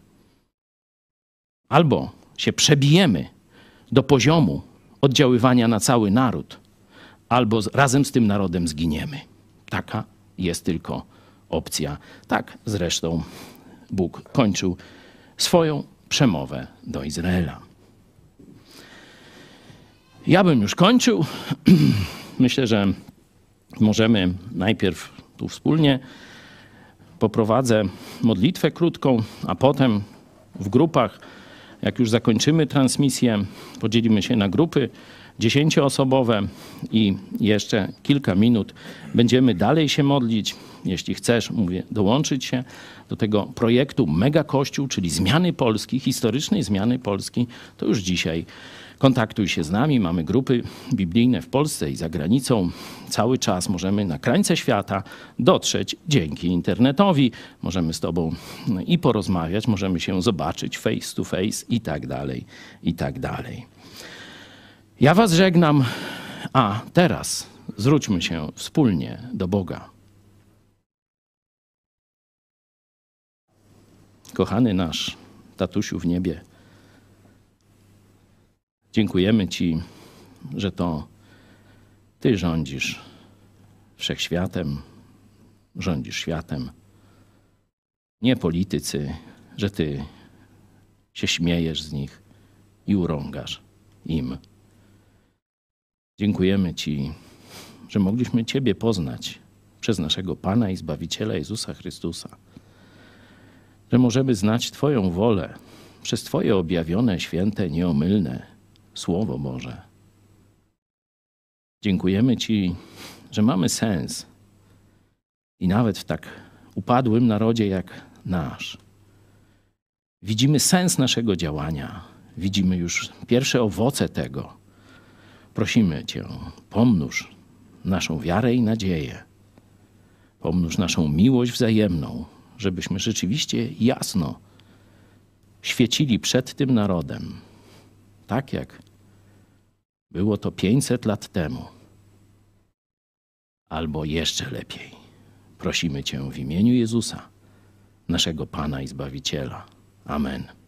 Albo się przebijemy do poziomu oddziaływania na cały naród, albo razem z tym narodem zginiemy. Taka jest tylko opcja. Tak zresztą Bóg kończył swoją przemowę do Izraela. Ja bym już kończył. Myślę, że możemy najpierw tu wspólnie poprowadzę modlitwę krótką, a potem w grupach, jak już zakończymy transmisję, podzielimy się na grupy 10-osobowe i jeszcze kilka minut będziemy dalej się modlić. Jeśli chcesz, mówię, dołączyć się do tego projektu Mega Kościół, czyli zmiany Polski, historycznej zmiany Polski, to już dzisiaj kontaktuj się z nami. Mamy grupy biblijne w Polsce i za granicą. Cały czas możemy na krańce świata dotrzeć dzięki internetowi. Możemy z tobą i porozmawiać, możemy się zobaczyć face to face i tak dalej, i tak dalej. Ja was żegnam, a teraz zwróćmy się wspólnie do Boga. Kochany nasz tatusiu w niebie, dziękujemy Ci, że to Ty rządzisz wszechświatem, rządzisz światem. Nie politycy, że Ty się śmiejesz z nich i urągasz im. Dziękujemy Ci, że mogliśmy Ciebie poznać przez naszego Pana i Zbawiciela Jezusa Chrystusa. Że możemy znać Twoją wolę przez Twoje objawione, święte, nieomylne Słowo Boże. Dziękujemy Ci, że mamy sens i nawet w tak upadłym narodzie jak nasz widzimy sens naszego działania, widzimy już pierwsze owoce tego. Prosimy Cię, pomnóż naszą wiarę i nadzieję, pomnóż naszą miłość wzajemną, żebyśmy rzeczywiście jasno świecili przed tym narodem, tak jak było to 500 lat temu, albo jeszcze lepiej. Prosimy Cię w imieniu Jezusa, naszego Pana i Zbawiciela. Amen.